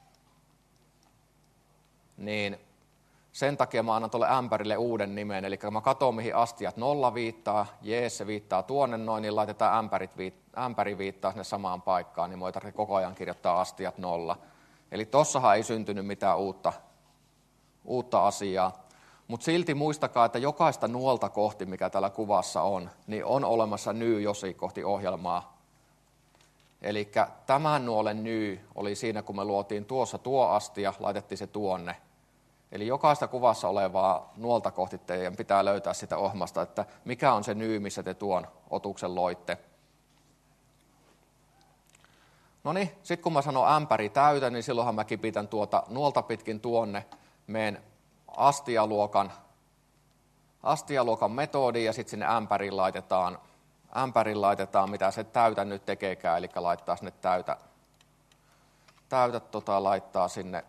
A: niin sen takia mä annan tuolle ämpärille uuden nimen. Eli kun mä katson, mihin astiat nolla viittaa, jees, se viittaa tuonne noin, niin laitetaan ämpärit viit, ämpäri viittaa sinne samaan paikkaan, niin mä ei tarvitse koko ajan kirjoittaa astiat nolla. Eli tossahan ei syntynyt mitään uutta, uutta asiaa. Mutta silti muistakaa, että jokaista nuolta kohti, mikä täällä kuvassa on, niin on olemassa ny josi kohti ohjelmaa. Eli tämän nuolen ny oli siinä, kun me luotiin tuossa tuo astia, laitettiin se tuonne. Eli jokaista kuvassa olevaa nuolta kohti teidän pitää löytää sitä ohjelmasta, että mikä on se ny, missä te tuon otuksen loitte. No niin, sitten kun mä sanon ämpäri täytä, niin silloinhan mä kipitän tuota nuolta pitkin tuonne meidän astialuokan, astialuokan metodi ja sitten sinne ämpäriin laitetaan, ämpäriin laitetaan, mitä se täytä nyt tekeekään, eli laittaa sinne täytä, täytä tota, laittaa sinne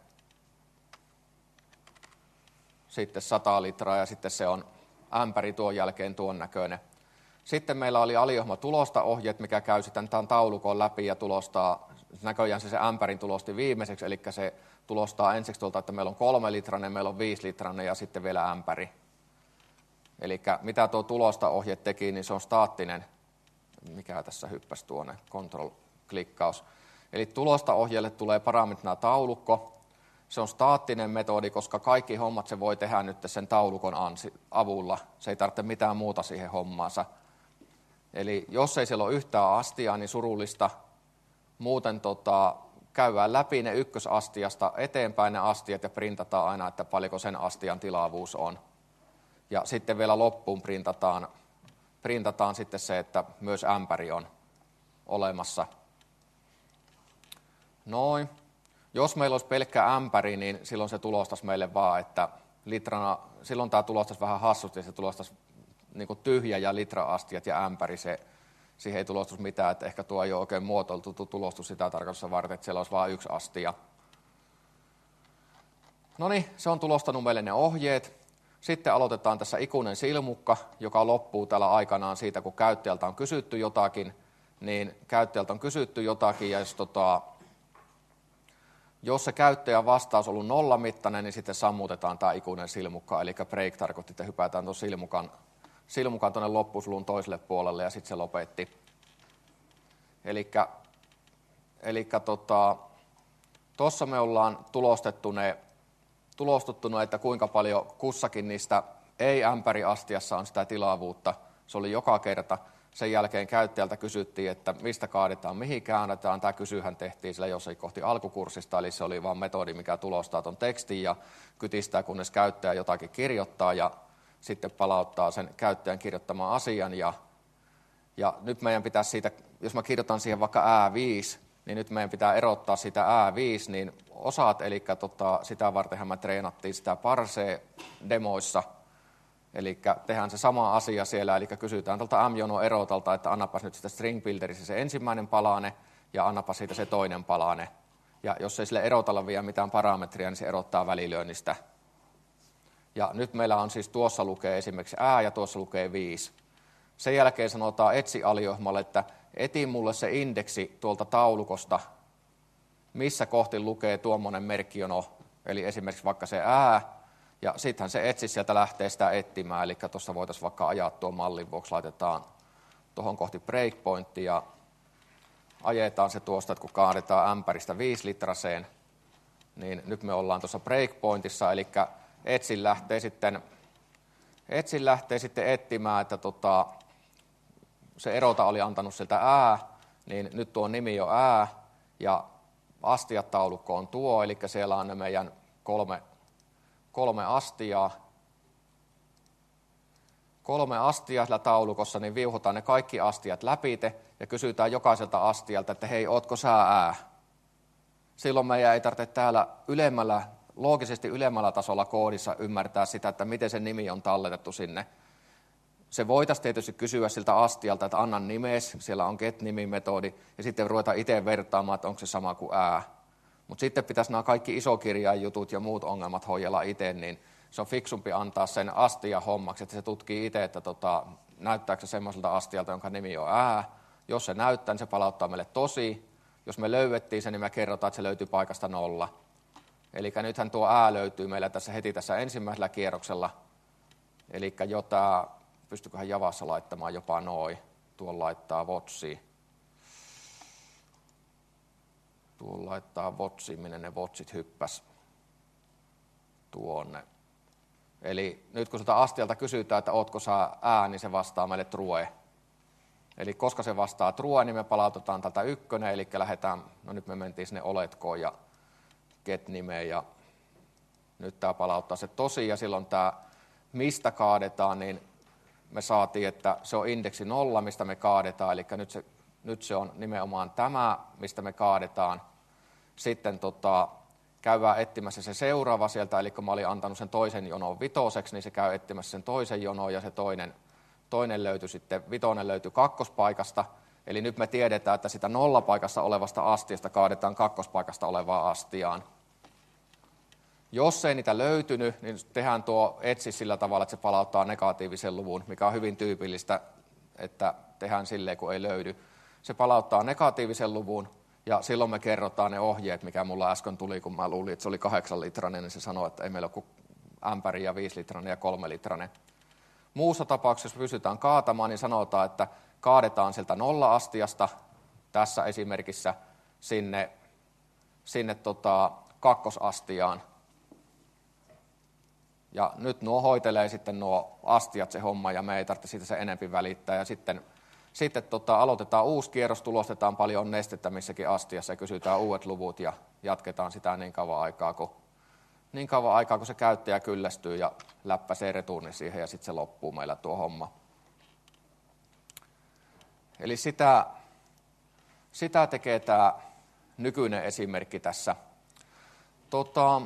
A: sitten sata litraa ja sitten se on ämpäri tuon jälkeen tuon näköinen. Sitten meillä oli aliohjelma tulosta ohjeet, mikä käy sitten tämän taulukon läpi ja tulostaa, näköjään se, se ämpärin tulosti viimeiseksi, eli se tulostaa ensiksi tuolta, että meillä on kolme litrainen, meillä on viisi litrainen ja sitten vielä ämpäri. Eli mitä tuo tulosta ohje teki, niin se on staattinen, mikä tässä hyppäsi tuonne, control-klikkaus. Eli tulosta ohjeelle tulee parametrina taulukko. Se on staattinen metodi, koska kaikki hommat se voi tehdä nyt sen taulukon avulla. Se ei tarvitse mitään muuta siihen hommaansa. Eli jos ei siellä ole yhtään astiaa, niin surullista. Muuten tota, käydään läpi ne ykkösastiasta eteenpäin ne astiat ja printataan aina, että paljonko sen astian tilavuus on. Ja sitten vielä loppuun printataan, printataan sitten se, että myös ämpäri on olemassa. Noin. Jos meillä olisi pelkkä ämpäri, niin silloin se tulostaisi meille vaan, että litrana, silloin tämä tulostaisi vähän hassusti, se tulostaisi niin kuin tyhjä ja litra-astiat ja ämpäri, se, siihen ei tulostaisi mitään, että ehkä tuo ei ole oikein muotoiltu tulostus sitä tarkoitusta varten, että siellä olisi vain yksi astia. No niin, se on tulostanut meille ne ohjeet. Sitten aloitetaan tässä ikuinen silmukka, joka loppuu täällä aikanaan siitä, kun käyttäjältä on kysytty jotakin, niin käyttäjältä on kysytty jotakin, ja jos, tota, jos se käyttäjän vastaus on ollut nollamittainen, niin sitten sammutetaan tämä ikuinen silmukka, eli break tarkoitti, että hypätään tuon silmukan, silmukan tuonne loppusulun toiselle puolelle, ja sitten se lopetti. Elikkä, elikkä tota, tuossa me ollaan tulostettu ne, tulostuttu ne, että kuinka paljon kussakin niistä ei-ämpäriastiassa on sitä tilavuutta. Se oli joka kerta. Sen jälkeen käyttäjältä kysyttiin, että mistä kaadetaan, mihin käännetään. Tämä kysyhän tehtiin sillä jossain kohti alkukurssista, eli se oli vain metodi, mikä tulostaa tuon tekstin ja kytistää, kunnes käyttäjä jotakin kirjoittaa ja sitten palauttaa sen käyttäjän kirjoittaman asian. Ja, ja nyt meidän pitäisi siitä, jos mä kirjoitan siihen vaikka ää viisi, niin nyt meidän pitää erottaa sitä ää viisi, niin osat, eli tota, sitä vartenhan me treenattiin sitä parsee-demoissa, eli tehdään se sama asia siellä, eli kysytään tuolta M-jono erotalta, että annapas nyt sitä string builderissa se ensimmäinen palane, ja annapas siitä se toinen palane. Ja jos ei sille erotalla vielä mitään parametria, niin se erottaa välilyönnistä. Ja nyt meillä on siis tuossa lukee esimerkiksi ää, ja tuossa lukee viisi. Sen jälkeen sanotaan etsi-aliohmalle, että eti mulle se indeksi tuolta taulukosta, missä kohti lukee tuommoinen merkkijono, eli esimerkiksi vaikka se ää, ja sittenhän se etsi sieltä lähtee sitä etsimään, eli tuossa voitaisiin vaikka ajaa tuon mallin vuoksi, laitetaan tuohon kohti breakpointti ja ajetaan se tuosta, että kun kaadetaan ämpäristä viisi litraseen, niin nyt me ollaan tuossa breakpointissa, eli etsin lähtee sitten, etsin lähtee sitten etsimään, että tota, se erota oli antanut sieltä ää, niin nyt tuo nimi on ää, ja astiataulukko on tuo, eli siellä on ne meidän kolme, kolme astiaa. Kolme astiaa sillä taulukossa, niin viuhutaan ne kaikki astiat läpite ja kysytään jokaiselta astialta, että hei, ootko sä ää? Silloin meidän ei tarvitse täällä ylemmällä, loogisesti ylemmällä tasolla koodissa ymmärtää sitä, että miten se nimi on talletettu sinne. Se voitaisiin tietysti kysyä siltä astialta, että anna nimes, siellä on get-nimimetodi, ja sitten ruvetaan itse vertaamaan, että onko se sama kuin ää. Mutta sitten pitäisi nämä kaikki isokirjain jutut ja muut ongelmat hoidella itse, niin se on fiksumpi antaa sen astia hommaksi, että se tutkii itse, että tota, näyttääkö se semmoiselta astialta, jonka nimi on ää. Jos se näyttää, niin se palauttaa meille tosi. Jos me löydettiin se, niin me kerrotaan, että se löytyy paikasta nolla. Eli nythän tuo ää löytyy meillä tässä heti tässä ensimmäisellä kierroksella. Eli jota, pystyköhän Javassa laittamaan jopa noin. Tuon laittaa votsiin. Tuon laittaa votsiin, minne ne votsit hyppäs tuonne. Eli nyt kun sitä astialta kysytään, että ootko sä ää, niin se vastaa meille true. Eli koska se vastaa true, niin me palautetaan tältä ykkönen, eli lähdetään, no nyt me mentiin sinne oletkoon ja get-nimeen, ja nyt tämä palauttaa se tosi, ja silloin tämä mistä kaadetaan, niin me saatiin, että se on indeksi nolla, mistä me kaadetaan, eli nyt se, nyt se on nimenomaan tämä, mistä me kaadetaan. Sitten tota, käydään etsimässä se seuraava sieltä, eli kun mä olin antanut sen toisen jonon vitoseksi, niin se käy etsimässä sen toisen jonon, ja se toinen, toinen löytyi sitten, vitonen löytyi kakkospaikasta. Eli nyt me tiedetään, että sitä nollapaikassa olevasta astiasta kaadetaan kakkospaikasta olevaan astiaan. Jos ei niitä löytynyt, niin tehdään tuo etsi sillä tavalla, että se palauttaa negatiivisen luvun, mikä on hyvin tyypillistä, että tehdään silleen, kun ei löydy. Se palauttaa negatiivisen luvun, ja silloin me kerrotaan ne ohjeet, mikä mulla äsken tuli, kun mä luulin, että se oli kahdeksan litrainen, niin se sanoi, että ei meillä ole kuin ämpäri ja viisi litrainen ja kolme litrainen. Muussa tapauksessa, jos pystytään kaatamaan, niin sanotaan, että kaadetaan sieltä nolla-astiasta tässä esimerkissä sinne, sinne tota kakkosastiaan. Ja nyt nuo hoitelee sitten nuo astiat se homma, ja me ei tarvitse siitä se enempi välittää. Ja sitten, sitten tota, aloitetaan uusi kierros, tulostetaan paljon nestettä missäkin astiassa ja kysytään uudet luvut ja jatketaan sitä niin kauan aikaa, kun, niin kauan aikaa, kun se käyttäjä kyllästyy ja läppäsee returni siihen ja sitten se loppuu meillä tuo homma. Eli sitä, sitä tekee tämä nykyinen esimerkki tässä. Tota,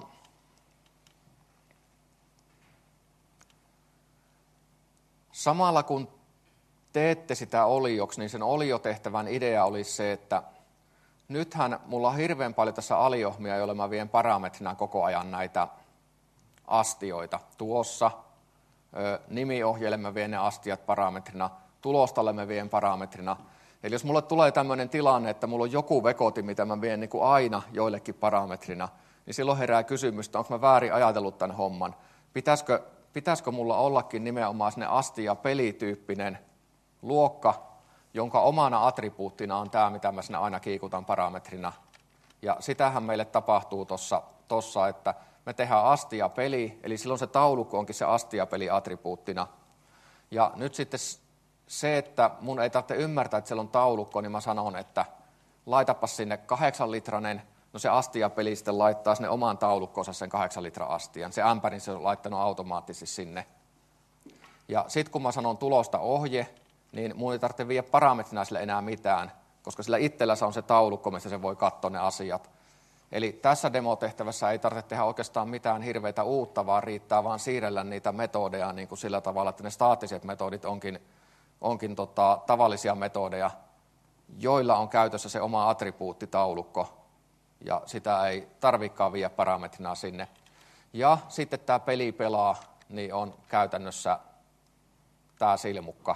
A: samalla kun teette sitä olioksi, niin sen oliotehtävän idea olisi se, että nythän mulla on hirveän paljon tässä aliohmia, joilla mä vien parametrina koko ajan näitä astioita. Tuossa nimiohjeelle mä vien ne astiat parametrina, tulostalle mä vien parametrina. Eli jos mulle tulee tämmöinen tilanne, että mulla on joku vekoti, mitä mä vien niin kuin aina joillekin parametrina, niin silloin herää kysymys, että onko mä väärin ajatellut tämän homman. Pitäisikö, pitäisikö mulla ollakin nimenomaan sinne astia-pelityyppinen luokka, jonka omana attribuuttina on tämä, mitä mä sinne aina kiikutan parametrina. Ja sitähän meille tapahtuu tuossa, että me tehdään astia-peli, eli silloin se taulukko onkin se astia-peli-attribuuttina. Ja nyt sitten se, että mun ei tarvitse ymmärtää, että siellä on taulukko, niin mä sanon, että laitapas sinne kahdeksan litranen, no se astia-peli sitten laittaa sinne omaan taulukkoonsa sen kahdeksan litran astian. Se ämpärin se on laittanut automaattisesti sinne. Ja sitten kun mä sanon tulosta ohje, niin mun ei tarvitse viedä parametrina sille enää mitään, koska sillä itsellä se on se taulukko, mistä se voi katsoa ne asiat. Eli tässä demotehtävässä ei tarvitse tehdä oikeastaan mitään hirveitä uutta, vaan riittää vaan siirrellä niitä metodeja niin kuin sillä tavalla, että ne staattiset metodit onkin, onkin tota, tavallisia metodeja, joilla on käytössä se oma attribuuttitaulukko, ja sitä ei tarvitsekaan viedä parametrina sinne. Ja sitten tämä peli pelaa, niin on käytännössä tämä silmukka.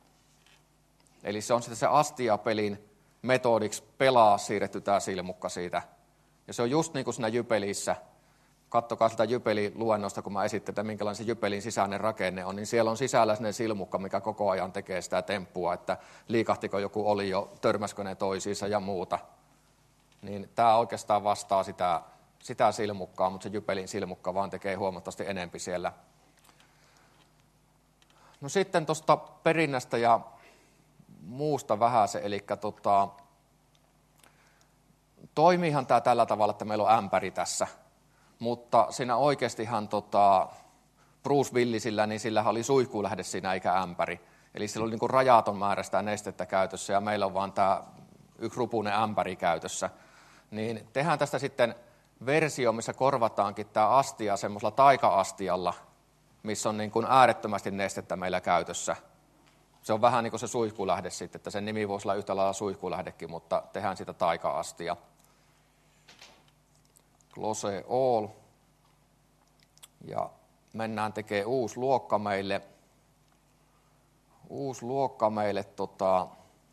A: Eli se on sitten se astia-pelin metodiksi pelaa siirretty tämä silmukka siitä. Ja se on just niin kuin siinä Jypelissä. Kattokaa sitä Jypeli-luennosta, kun mä esittelen, että minkälainen se Jypelin sisäinen rakenne on, niin siellä on sisällä sellainen silmukka, mikä koko ajan tekee sitä temppua, että liikahtiko joku oli jo, törmäskö ne toisiinsa ja muuta. Niin tämä oikeastaan vastaa sitä, sitä silmukkaa, mutta se Jypelin silmukka vaan tekee huomattavasti enempi siellä. No sitten tuosta perinnästä ja muusta vähän se, eli tota, toimiihan tämä tällä tavalla, että meillä on ämpäri tässä, mutta siinä oikeastihan tota, Bruce Willisillä, niin sillä oli suihkulähde siinä eikä ämpäri. Eli sillä oli niin kuin rajaton määrä sitä nestettä käytössä ja meillä on vaan tämä yksi rupunen ämpäri käytössä. Niin tehdään tästä sitten versio, missä korvataankin tämä astia semmoisella taika-astialla, missä on niin kuin äärettömästi nestettä meillä käytössä. Se on vähän niin kuin se suihkulähde sitten, että sen nimi voisi olla yhtä lailla suihkulähdekin, mutta tehdään sitä taika-astia. Close all. Ja mennään tekemään uusi luokka meille. Uusi luokka meille tota,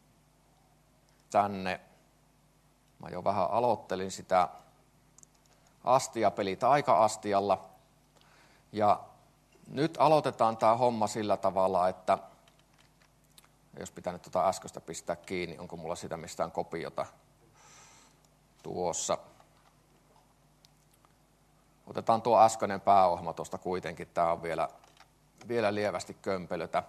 A: tänne. Mä jo vähän aloittelin sitä astia-peli taika-astialla. Ja nyt aloitetaan tämä homma sillä tavalla, että jos pitää nyt tuota äskeistä pistää kiinni, onko mulla sitä mistään kopiota tuossa. Otetaan tuo äskeinen pääohjelma tuosta kuitenkin, tämä on vielä, vielä lievästi kömpelötä.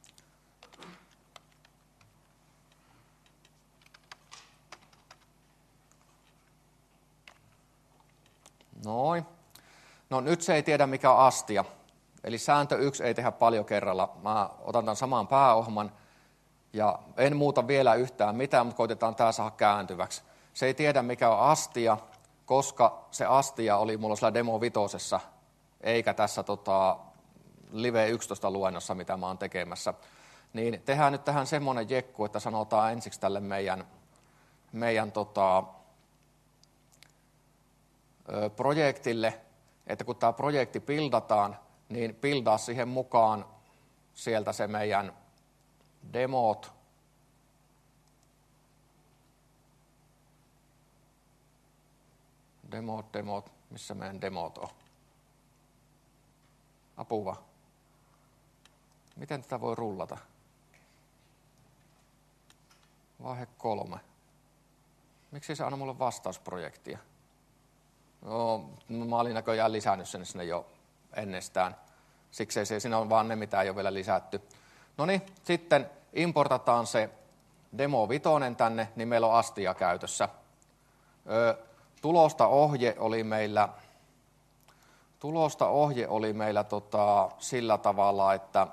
A: Noin. No nyt se ei tiedä mikä on astia. Eli sääntö yksi ei tehdä paljon kerralla. Mä otan tämän saman pääohjelman ja en muuta vielä yhtään mitään, mutta koitetaan tämä saada kääntyväksi. Se ei tiedä mikä on astia, koska se astia oli mulla siellä demo vitosessa, eikä tässä tota, live yksitoista luennossa, mitä mä oon tekemässä. Niin tehdään nyt tähän semmoinen jekku, että sanotaan ensiksi tälle meidän, meidän tota, ö, projektille, että kun tämä projekti pildataan, niin pildaa siihen mukaan sieltä se meidän demot. Demot, demot, missä meidän demot on? Apuva. Miten tätä voi rullata? Vaihe kolme. Miksi se anna mulle vastausprojektia? No, mä olin näköjään lisännyt sen sinne jo ennestään. Siksi se, siinä on vaan ne, mitä ei ole vielä lisätty. No niin, sitten importataan se demo vitonen tänne, niin meillä on Astia käytössä. Ö, tulosta ohje oli meillä, tulosta ohje oli meillä tota, sillä tavalla, että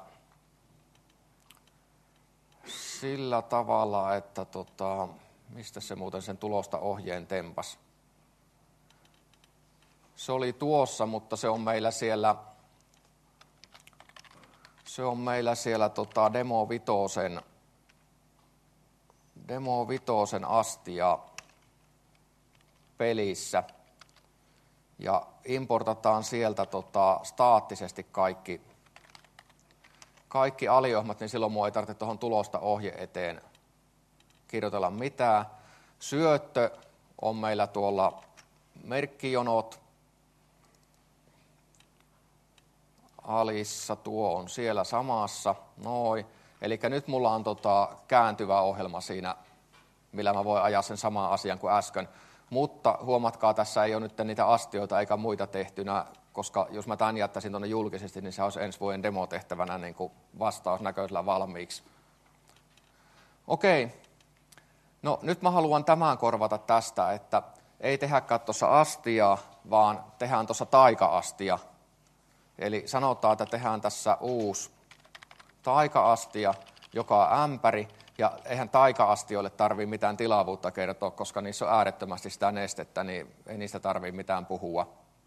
A: sillä tavalla, että tota, mistä se muuten sen tulosta ohjeen tempas? Se oli tuossa, mutta se on meillä siellä, se on meillä siellä tota demo vitosen, demo vitosen Astia pelissä. Ja importataan sieltä tota staattisesti kaikki, kaikki aliohmat, niin silloin minua ei tarvitse tuohon tulosta ohje eteen kirjoitella mitään. Syöttö on meillä tuolla merkkijonot. Alissa tuo on siellä samassa. Noin. Eli nyt mulla on tota kääntyvä ohjelma siinä, millä mä voin ajaa sen saman asian kuin äsken. Mutta huomatkaa, tässä ei ole nyt niitä astioita eikä muita tehtynä, koska jos mä tämän jättäisin tuonne julkisesti, niin se olisi ensi vuoden demotehtävänä niin kuin vastausnäköisellä valmiiksi. Okei. No nyt mä haluan tämän korvata tästä, että ei tehdäkään tuossa astia, vaan tehdään tuossa taika-astia. Eli sanotaan, että tehdään tässä uusi taika-astia, joka on ämpäri, ja eihän taika-astioille tarvitse mitään tilavuutta kertoa, koska niissä on äärettömästi sitä nestettä, niin ei niistä tarvitse mitään puhua.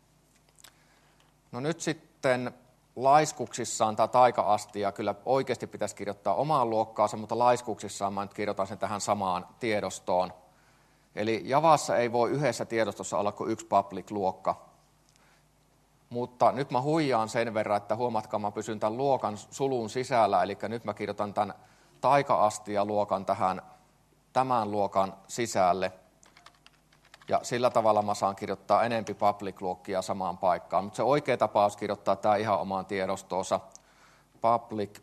A: No nyt sitten laiskuksissaan tämä taika-astia kyllä oikeasti pitäisi kirjoittaa omaan luokkaansa, mutta laiskuksissaan mä nyt kirjoitan sen tähän samaan tiedostoon. Eli Javassa ei voi yhdessä tiedostossa olla kuin yksi public-luokka. Mutta nyt mä huijaan sen verran, että huomatkaa, mä pysyn tämän luokan sulun sisällä, eli nyt mä kirjoitan tämän taika-astia-luokan tähän tämän luokan sisälle. Ja sillä tavalla mä saan kirjoittaa enempi public-luokkia samaan paikkaan. Mutta se oikea tapa olisi kirjoittaa tämä ihan omaan tiedostoonsa. Public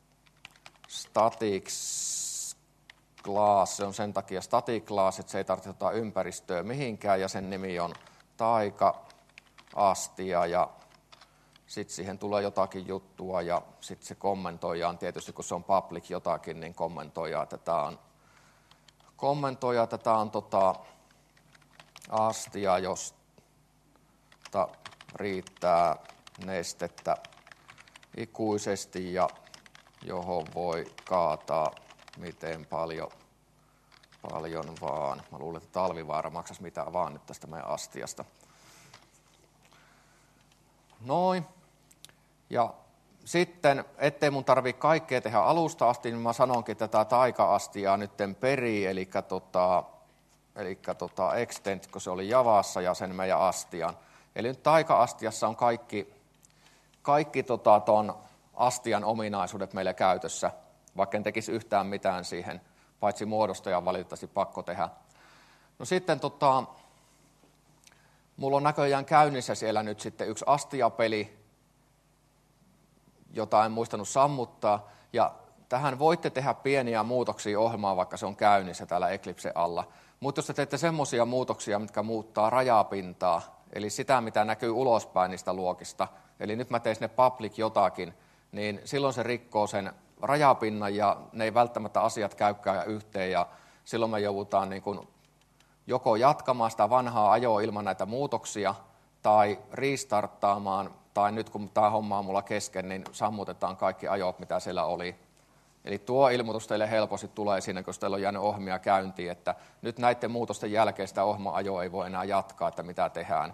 A: statics class, se on sen takia static class, että se ei tarvitse ottaa ympäristöä mihinkään, ja sen nimi on taika-astia, ja sitten siihen tulee jotakin juttua, ja sitten se kommentoidaan tietysti, kun se on public jotakin, niin kommentoidaan, että tämä on, kommentoidaan, että tämä on tota, astia, josta riittää nestettä ikuisesti ja johon voi kaataa miten paljon, paljon vaan. Mä luulen, että Talvivaara maksaisi mitään vaan nyt tästä meidän astiasta. Noin. Ja sitten, ettei mun tarvitse kaikkea tehdä alusta asti, niin mä sanonkin, että tätä taika-astiaa nytten perii, eli tota, eli tota extend, kun se oli Javassa ja sen meidän astian. Eli nyt taika-astiassa on kaikki, kaikki tota ton astian ominaisuudet meillä käytössä, vaikka en tekisi yhtään mitään siihen, paitsi muodostajan valitettavasti pakko tehdä. No sitten tota, mulla on näköjään käynnissä siellä nyt sitten yksi astiapeli, jota en muistanut sammuttaa, ja tähän voitte tehdä pieniä muutoksia ohjelmaan, vaikka se on käynnissä täällä Eclipse alla. Mutta jos te teette semmoisia muutoksia, mitkä muuttaa rajapintaa, eli sitä, mitä näkyy ulospäin niistä luokista, eli nyt mä tein sinne public jotakin, niin silloin se rikkoo sen rajapinnan, ja ne ei välttämättä asiat käykään yhteen, ja silloin me joudutaan niin kuin joko jatkamaan sitä vanhaa ajoa ilman näitä muutoksia, tai restarttaamaan, tai nyt kun tämä homma on mulla kesken, niin sammutetaan kaikki ajot, mitä siellä oli. Eli tuo ilmoitus teille helposti tulee siinä, kun teillä on jäänyt ohjelmia käyntiin, että nyt näiden muutosten jälkeen sitä ohjelma-ajoa ei voi enää jatkaa, että mitä tehdään.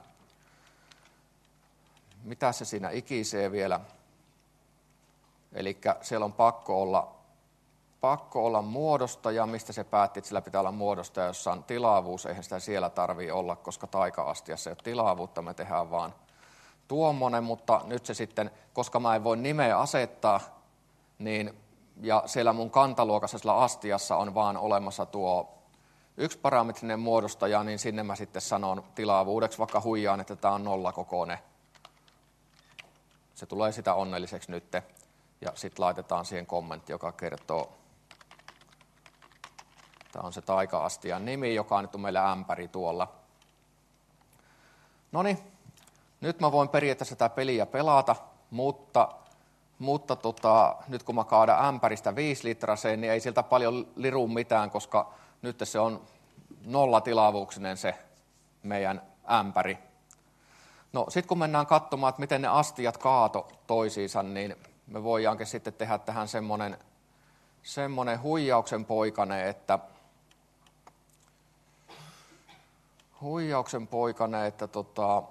A: Mitä se siinä ikisee vielä? Eli siellä on pakko olla, pakko olla muodostaja, mistä se päätti, että sillä pitää olla muodostaja, jossa on tilavuus, eihän sitä siellä tarvitse olla, koska taika-astiassa ei ole tilavuutta, me tehdään vaan tuommoinen, mutta nyt se sitten, koska mä en voi nimeä asettaa, niin ja siellä mun kantaluokassa sillä astiassa on vaan olemassa tuo yksi parametrinen muodostaja, niin sinne mä sitten sanon tilavuudeksi, vaikka huijaan, että tämä on nollakokoinen. Se tulee sitä onnelliseksi nyt. Ja sitten laitetaan siihen kommentti, joka kertoo, tämä on se taika-astian nimi, joka nyt on meillä ämpäri tuolla. Noniin, nyt mä voin periaatteessa tätä peliä pelata, mutta, mutta tota, nyt kun mä kaadan ämpäristä viisi litraseen, niin ei sieltä paljon liru mitään, koska nyt se on nollatilavuuksinen se meidän ämpäri. No sitten kun mennään katsomaan, että miten ne astiat kaato toisiinsa, niin me voidaankin sitten tehdä tähän semmoinen, semmoinen huijauksen poikane, että huijauksen poikane, että tota,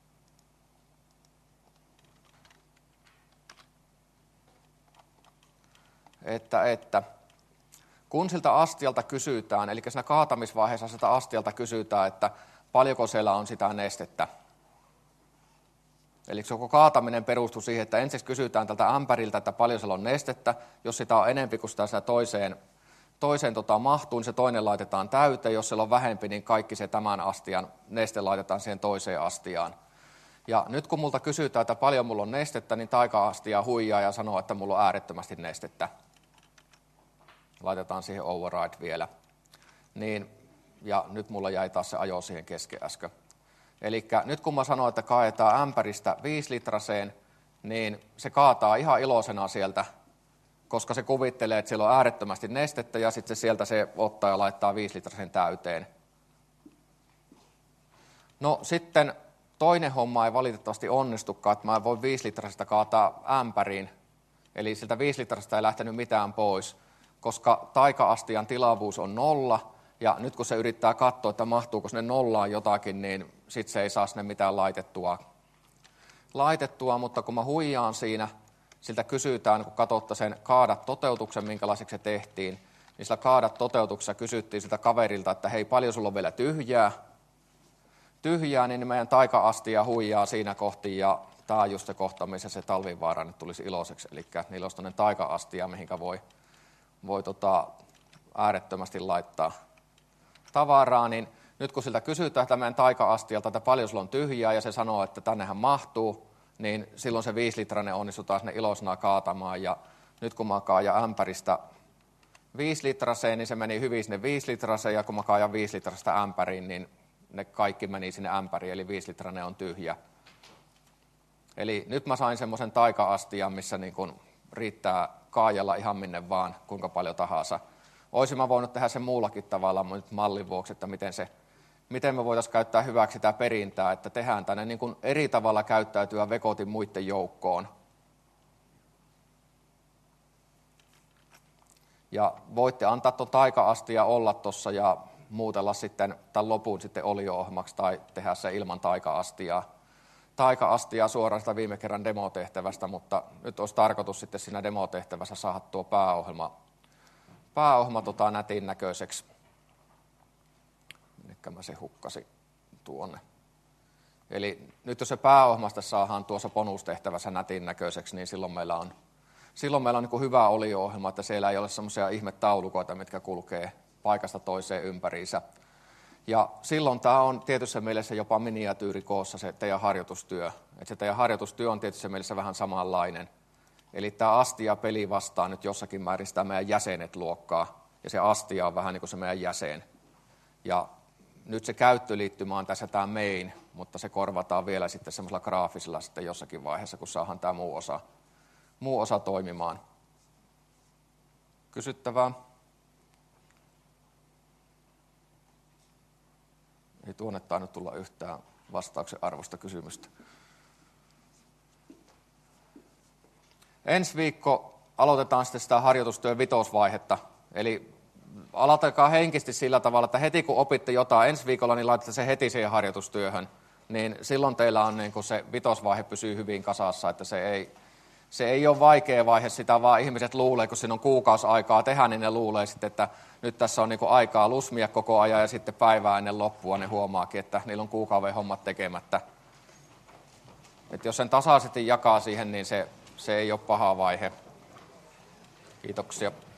A: että, että kun siltä astialta kysytään, eli siinä kaatamisvaiheessa sitä astialta kysytään, että paljonko siellä on sitä nestettä. Eli koko kaataminen perustuu siihen, että ensin kysytään tältä ämpäriltä, että paljon siellä on nestettä. Jos sitä on enemmän kuin sitä toiseen, toiseen tota, mahtuu, niin se toinen laitetaan täyteen. Jos siellä on vähempi, niin kaikki se tämän astian neste laitetaan siihen toiseen astiaan. Ja nyt kun multa kysytään, että paljon mulla on nestettä, niin taika-astia huijaa ja sanoo, että mulla on äärettömästi nestettä. Laitetaan siihen override vielä. Niin, ja nyt mulla jäi taas se ajo siihen kesken äsken. Eli nyt kun mä sanon, että kaadetaan ämpäristä viisi litraseen, niin se kaataa ihan iloisena sieltä, koska se kuvittelee, että siellä on äärettömästi nestettä ja sitten sieltä se ottaa ja laittaa viisi litraseen täyteen. No sitten toinen homma ei valitettavasti onnistukaan, että mä voin viisi litrasesta kaataa ämpäriin, eli siltä viisi litrasta ei lähtenyt mitään pois, koska taika-astian tilavuus on nolla, ja nyt kun se yrittää katsoa, että mahtuuko sinne nollaan jotakin, niin sitten se ei saa sinne mitään laitettua. laitettua. Mutta kun mä huijaan siinä, siltä kysytään, kun katsotte sen kaadat toteutuksen, minkälaiseksi se tehtiin, niin sillä kaadat toteutuksessa kysyttiin siltä kaverilta, että hei, paljon sulla on vielä tyhjää. Tyhjää, niin meidän taika-astia huijaa siinä kohti, ja tämä on just se kohta, missä se Talvivaara nyt tulisi iloiseksi. Eli niillä olisi tämmöinen taika-astia, mihinkä voi, voi tota, äärettömästi laittaa tavaraa, niin nyt kun siltä kysytään tämän taika-astialta, että paljon sulla on tyhjää, ja se sanoo, että tännehän mahtuu, niin silloin se viisilitrainen onnistutaan sinne ilosena kaatamaan, ja nyt kun mä kaajan ämpäristä viisi litraseen, niin se meni hyvin sinne viisi litraseen, ja kun mä kaajan viisi litrasta ämpäriin, niin ne kaikki meni sinne ämpäriin, eli viisi litrainen on tyhjä. Eli nyt mä sain semmoisen taika-astian, missä niin kun riittää kaajalla ihan minne vaan, kuinka paljon tahansa. Olisin mä voinut tehdä sen muullakin tavalla nyt mallin vuoksi, että miten, se, miten me voitaisiin käyttää hyväksi sitä perintää, että tehdään tänne niin kuin eri tavalla käyttäytyä vekotin muiden joukkoon. Ja voitte antaa tuon taika-astia olla tuossa ja muutella sitten tämän lopun sitten olio-ohjelmaksi tai tehdä se ilman taika-astiaa. Taika-astiaa suoraan sitä viime kerran demotehtävästä, mutta nyt olisi tarkoitus sitten siinä demotehtävässä saada tuo pääohjelma Pääohjelma tota nätin näköiseksi. Minnekä mä se hukkasin tuonne. Eli nyt jos se pääohjelmasta saadaan tuossa bonustehtävässä nätin näköiseksi, niin silloin meillä on, silloin meillä on niin kuin hyvä olio-ohjelma, että siellä ei ole semmoisia ihmetaulukoita, mitkä kulkee paikasta toiseen ympäriinsä. Ja silloin tämä on tietyssä mielessä jopa miniatyyrikoossa se teidän harjoitustyö. Että se teidän harjoitustyö on tietyssä mielessä vähän samanlainen. Eli tämä astia-peli vastaa nyt jossakin määrin sitä meidän jäsenet luokkaa, ja se astia on vähän niin kuin se meidän jäsen. Ja nyt se käyttöliittymä on tässä tämä main, mutta se korvataan vielä sitten semmoisella graafisella sitten jossakin vaiheessa, kun saadaan tämä muu osa, muu osa toimimaan. Kysyttävää? Ei tuonne tainnut tulla yhtään vastauksen arvosta kysymystä. Ensi viikko aloitetaan sitten sitä harjoitustyön vitosvaihetta, eli aloitakaa henkisesti sillä tavalla, että heti kun opitte jotain ensi viikolla, niin laitatte se heti siihen harjoitustyöhön, niin silloin teillä on niin kuin se vitosvaihe pysyy hyvin kasassa, että se ei, se ei ole vaikea vaihe, sitä vaan ihmiset luulee, kun siinä on kuukausi aikaa tehdä, niin ne luulee sitten, että nyt tässä on niin kuin aikaa lusmia koko ajan ja sitten päivää ennen loppua ne huomaakin, että niillä on kuukauden hommat tekemättä. Että jos sen tasaisesti jakaa siihen, niin se Se ei ole paha vaihe. Kiitoksia.